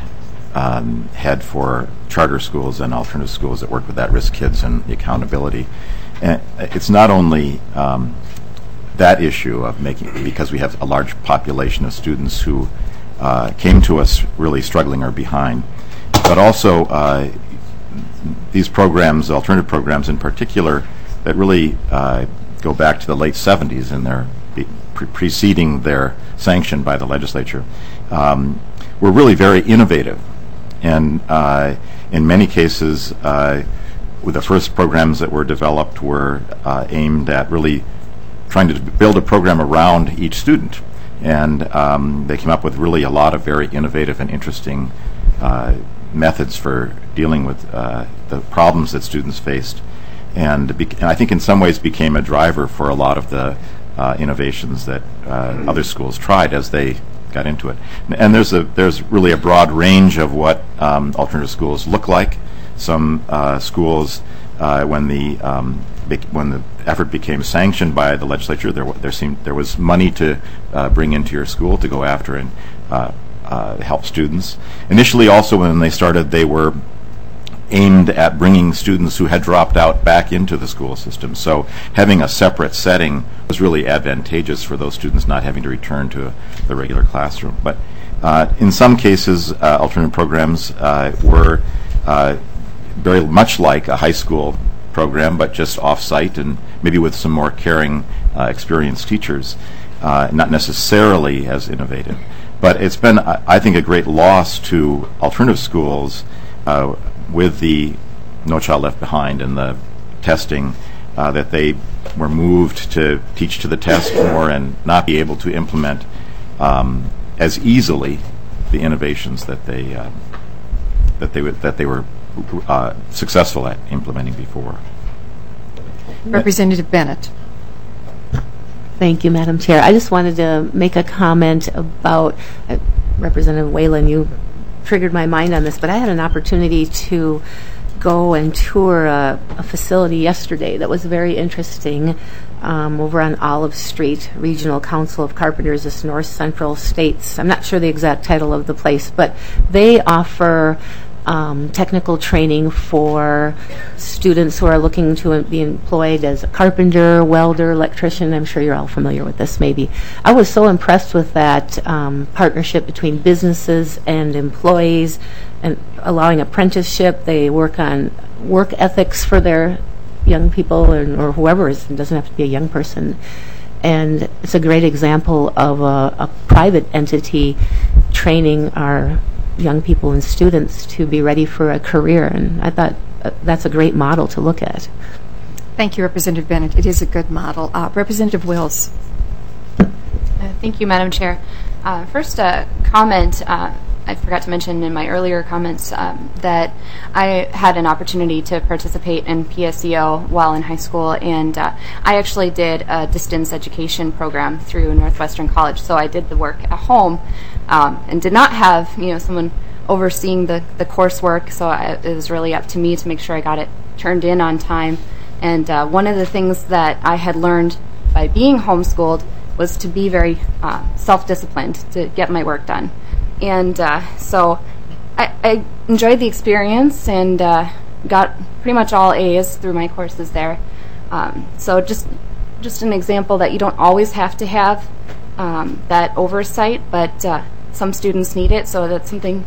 um, had for charter schools and alternative schools that work with at-risk kids and the accountability. And it's not only um, that issue of making, because we have a large population of students who uh, came to us really struggling or behind, but also uh, these programs, alternative programs in particular, that really uh, go back to the late seventies and they're pre- preceding their sanction by the legislature, um, were really very innovative. And uh, in many cases, uh, the first programs that were developed were uh, aimed at really trying to build a program around each student. And um, they came up with really a lot of very innovative and interesting uh, methods for dealing with uh, the problems that students faced. And, be- and I think in some ways became a driver for a lot of the uh, innovations that uh, other schools tried as they got into it. And there's a there's really a broad range of what um, alternative schools look like. Some uh, schools, uh, when the um, bec- when the effort became sanctioned by the legislature, there w- there seemed there was money to uh, bring into your school to go after and uh, uh, help students. Initially, also when they started, they were aimed at bringing students who had dropped out back into the school system. So having a separate setting was really advantageous for those students not having to return to the regular classroom. But uh, in some cases, uh, alternative programs uh, were uh, very much like a high school program, but just off-site and maybe with some more caring, uh, experienced teachers, uh, not necessarily as innovative. But it's been, I think, a great loss to alternative schools uh, with the No Child Left Behind and the testing, uh, that they were moved to teach to the test more and not be able to implement um, as easily the innovations that they uh, that they would, that they were uh, successful at implementing before. Representative Bennett. Thank you, Madam Chair. I just wanted to make a comment about uh, Representative Whalen. You triggered my mind on this, but I had an opportunity to go and tour a, a facility yesterday that was very interesting um, over on Olive Street, Regional Council of Carpenters, this North Central States. I'm not sure the exact title of the place, but they offer um, technical training for students who are looking to be employed as a carpenter, welder, electrician. I'm sure you're all familiar with this, maybe. I was so impressed with that um, partnership between businesses and employees and allowing apprenticeship. They work on work ethics for their young people and, or whoever is, it doesn't have to be a young person. And it's a great example of a, a private entity training our young people and students to be ready for a career. And I thought uh, that's a great model to look at. Thank you, Representative Bennett. It is a good model. Uh, Representative Wills. Uh, thank you, Madam Chair. Uh, first, a comment. Uh, I forgot to mention in my earlier comments um, that I had an opportunity to participate in P S E O while in high school, and uh, I actually did a distance education program through Northwestern College. So I did the work at home um, and did not have, you know, someone overseeing the, the coursework. So I, it was really up to me to make sure I got it turned in on time. And uh, one of the things that I had learned by being homeschooled was to be very uh, self-disciplined to get my work done. And uh, so I, I enjoyed the experience and uh, got pretty much all A's through my courses there. Um, so just just an example that you don't always have to have um, that oversight, but uh, some students need it. So that's something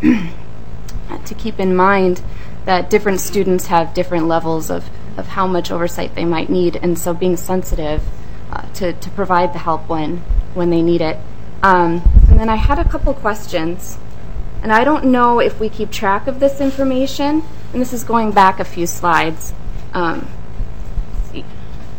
to keep in mind, that different students have different levels of, of how much oversight they might need. And so being sensitive uh, to, to provide the help when, when they need it. Um, and then I had a couple questions, and I don't know if we keep track of this information, and this is going back a few slides. Um, let's see.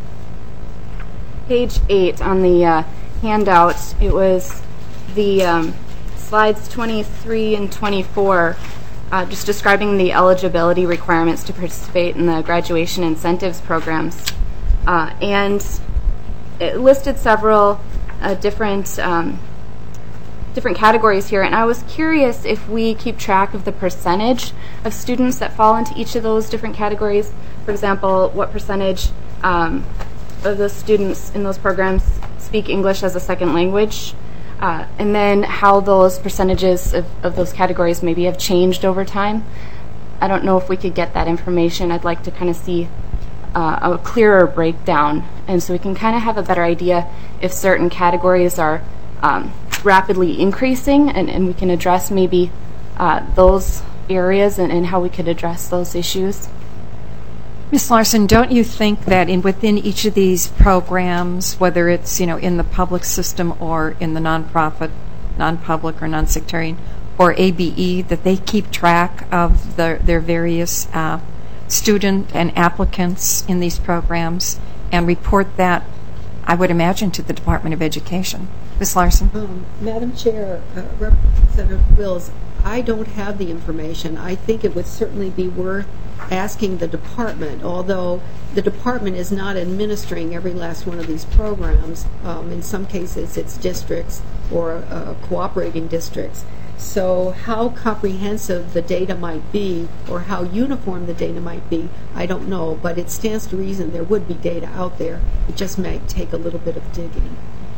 Page eight on the uh, handout, it was the um, slides twenty-three and twenty-four, uh, just describing the eligibility requirements to participate in the graduation incentives programs. Uh, and it listed several uh, different um, different categories here, and I was curious if we keep track of the percentage of students that fall into each of those different categories. For example, what percentage um, of the students in those programs speak English as a second language, uh, and then how those percentages of, of those categories maybe have changed over time. I don't know if we could get that information. I'd like to kind of see uh, a clearer breakdown, and so we can kind of have a better idea if certain categories are um, rapidly increasing, and, and we can address maybe uh, those areas and, and how we could address those issues. Miz Larson, don't you think that in within each of these programs, whether it's you know in the public system or in the nonprofit, non-public or non-sectarian, or A B E, that they keep track of the, their various uh, student and applicants in these programs and report that, I would imagine, to the Department of Education? Miz Larson? Um, Madam Chair, uh, Representative Wills, I don't have the information. I think it would certainly be worth asking the department, although the department is not administering every last one of these programs. Um, in some cases, it's districts or uh, cooperating districts. So how comprehensive the data might be or how uniform the data might be, I don't know, but it stands to reason there would be data out there. It just might take a little bit of digging.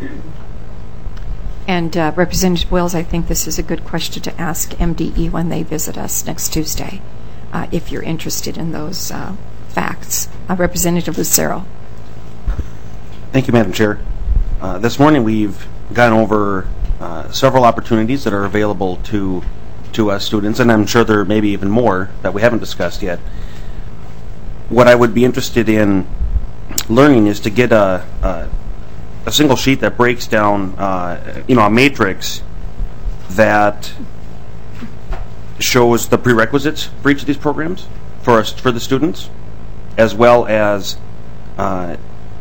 And uh, Representative Wills, I think this is a good question to ask M D E when they visit us next Tuesday, uh, if you're interested in those uh, facts. Uh, Representative Lucero. Thank you, Madam Chair. Uh, this morning we've gone over uh, several opportunities that are available to to us students, and I'm sure there may be even more that we haven't discussed yet. What I would be interested in learning is to get a, a a single sheet that breaks down, uh, you know, a matrix that shows the prerequisites for each of these programs for us, for the students, as well as uh,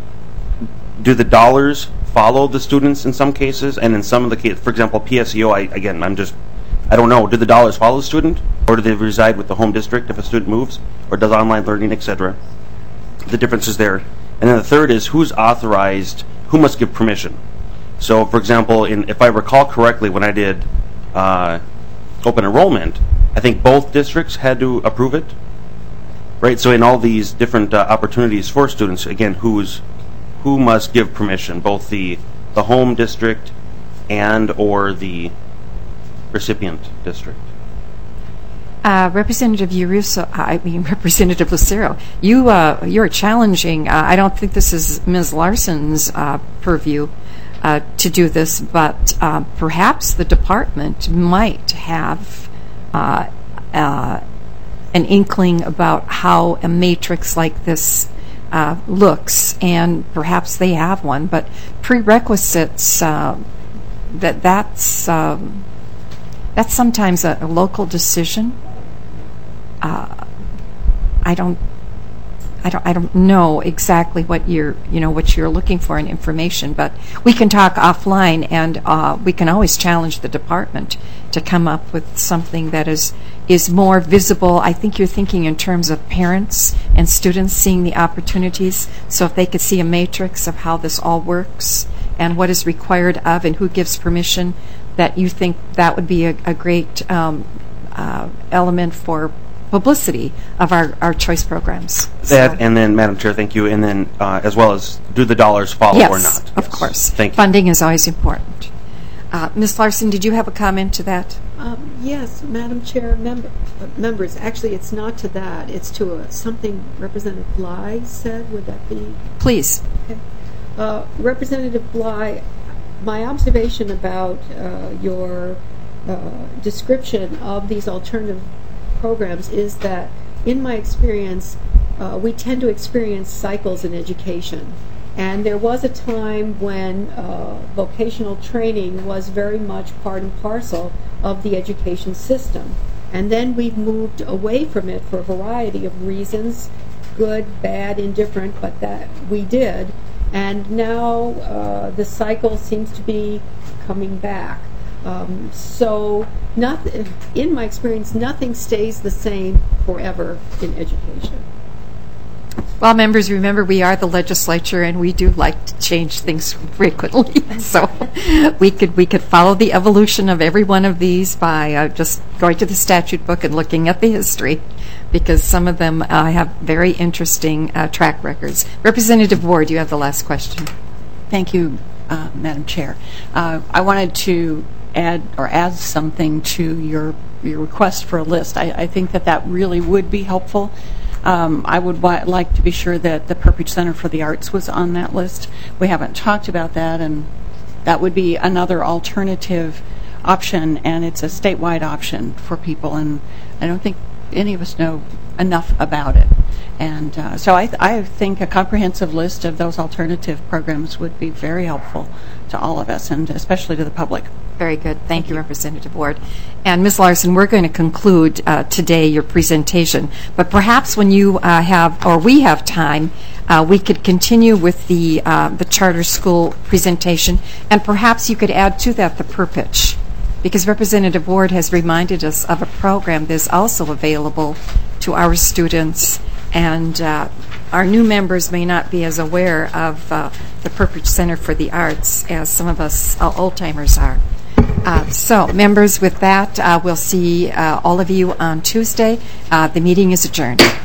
do the dollars follow the students in some cases, and in some of the cases, for example, P S E O, I, again, I'm just, I don't know, do the dollars follow the student, or do they reside with the home district if a student moves, or does online learning, et cetera? The difference is there. And then the third is who's authorized, who must give permission. So, for example, in, if I recall correctly, when I did uh, open enrollment, I think both districts had to approve it, right? So in all these different uh, opportunities for students, again, who's who must give permission, both the the home district and or the recipient district. Uh, Representative Uruso, I mean Representative Lucero, you uh, you are challenging. Uh, I don't think this is Miz Larson's uh, purview uh, to do this, but uh, perhaps the department might have uh, uh, an inkling about how a matrix like this uh, looks, and perhaps they have one. But prerequisites uh, that that's um, that's sometimes a, a local decision. Uh, I don't, I don't, I don't know exactly what you're, you know, what you're looking for in information. But we can talk offline, and uh, we can always challenge the department to come up with something that is is more visible. I think you're thinking in terms of parents and students seeing the opportunities. So if they could see a matrix of how this all works and what is required of and who gives permission, that you think that would be a, a great um, uh, element for publicity of our, our choice programs. That, so. And then, Madam Chair, thank you, and then uh, as well as, do the dollars follow yes, or not? Of yes, of course. Thank you. Funding is always important. Uh, Miz Larson, did you have a comment to that? Um, yes, Madam Chair, member, uh, members, actually it's not to that, it's to a, something Representative Bly said. Would that be? Please. Okay. Uh, Representative Bly, my observation about uh, your uh, description of these alternative programs is that, in my experience, uh, we tend to experience cycles in education. And there was a time when uh, vocational training was very much part and parcel of the education system. And then we've moved away from it for a variety of reasons, good, bad, indifferent, but that we did. And now uh, the cycle seems to be coming back. Um, so, not, in my experience, nothing stays the same forever in education. Well, members, remember we are the legislature, and we do like to change things frequently. So, we could we could follow the evolution of every one of these by uh, just going to the statute book and looking at the history, because some of them uh, have very interesting uh, track records. Representative Ward, you have the last question. Thank you, uh, Madam Chair. Uh, I wanted to add or add something to your your request for a list. I, I think that that really would be helpful. Um, I would wa- like to be sure that the Purpose Center for the Arts was on that list. We haven't talked about that, and that would be another alternative option, and it's a statewide option for people, and I don't think any of us know enough about it. And uh, so I, th- I think a comprehensive list of those alternative programs would be very helpful to all of us, and especially to the public. Very good. Thank, Thank you, you, Representative Ward. And Miz Larson, we're going to conclude uh, today your presentation. But perhaps when you uh, have, or we have time, uh, we could continue with the uh, the charter school presentation, and perhaps you could add to that the Purpitch, because Representative Ward has reminded us of a program that is also available to our students, and uh, our new members may not be as aware of uh, the Purpitch Center for the Arts as some of us uh, old-timers are. Uh, so, members, with that, uh, we'll see uh, all of you on Tuesday. Uh, the meeting is adjourned.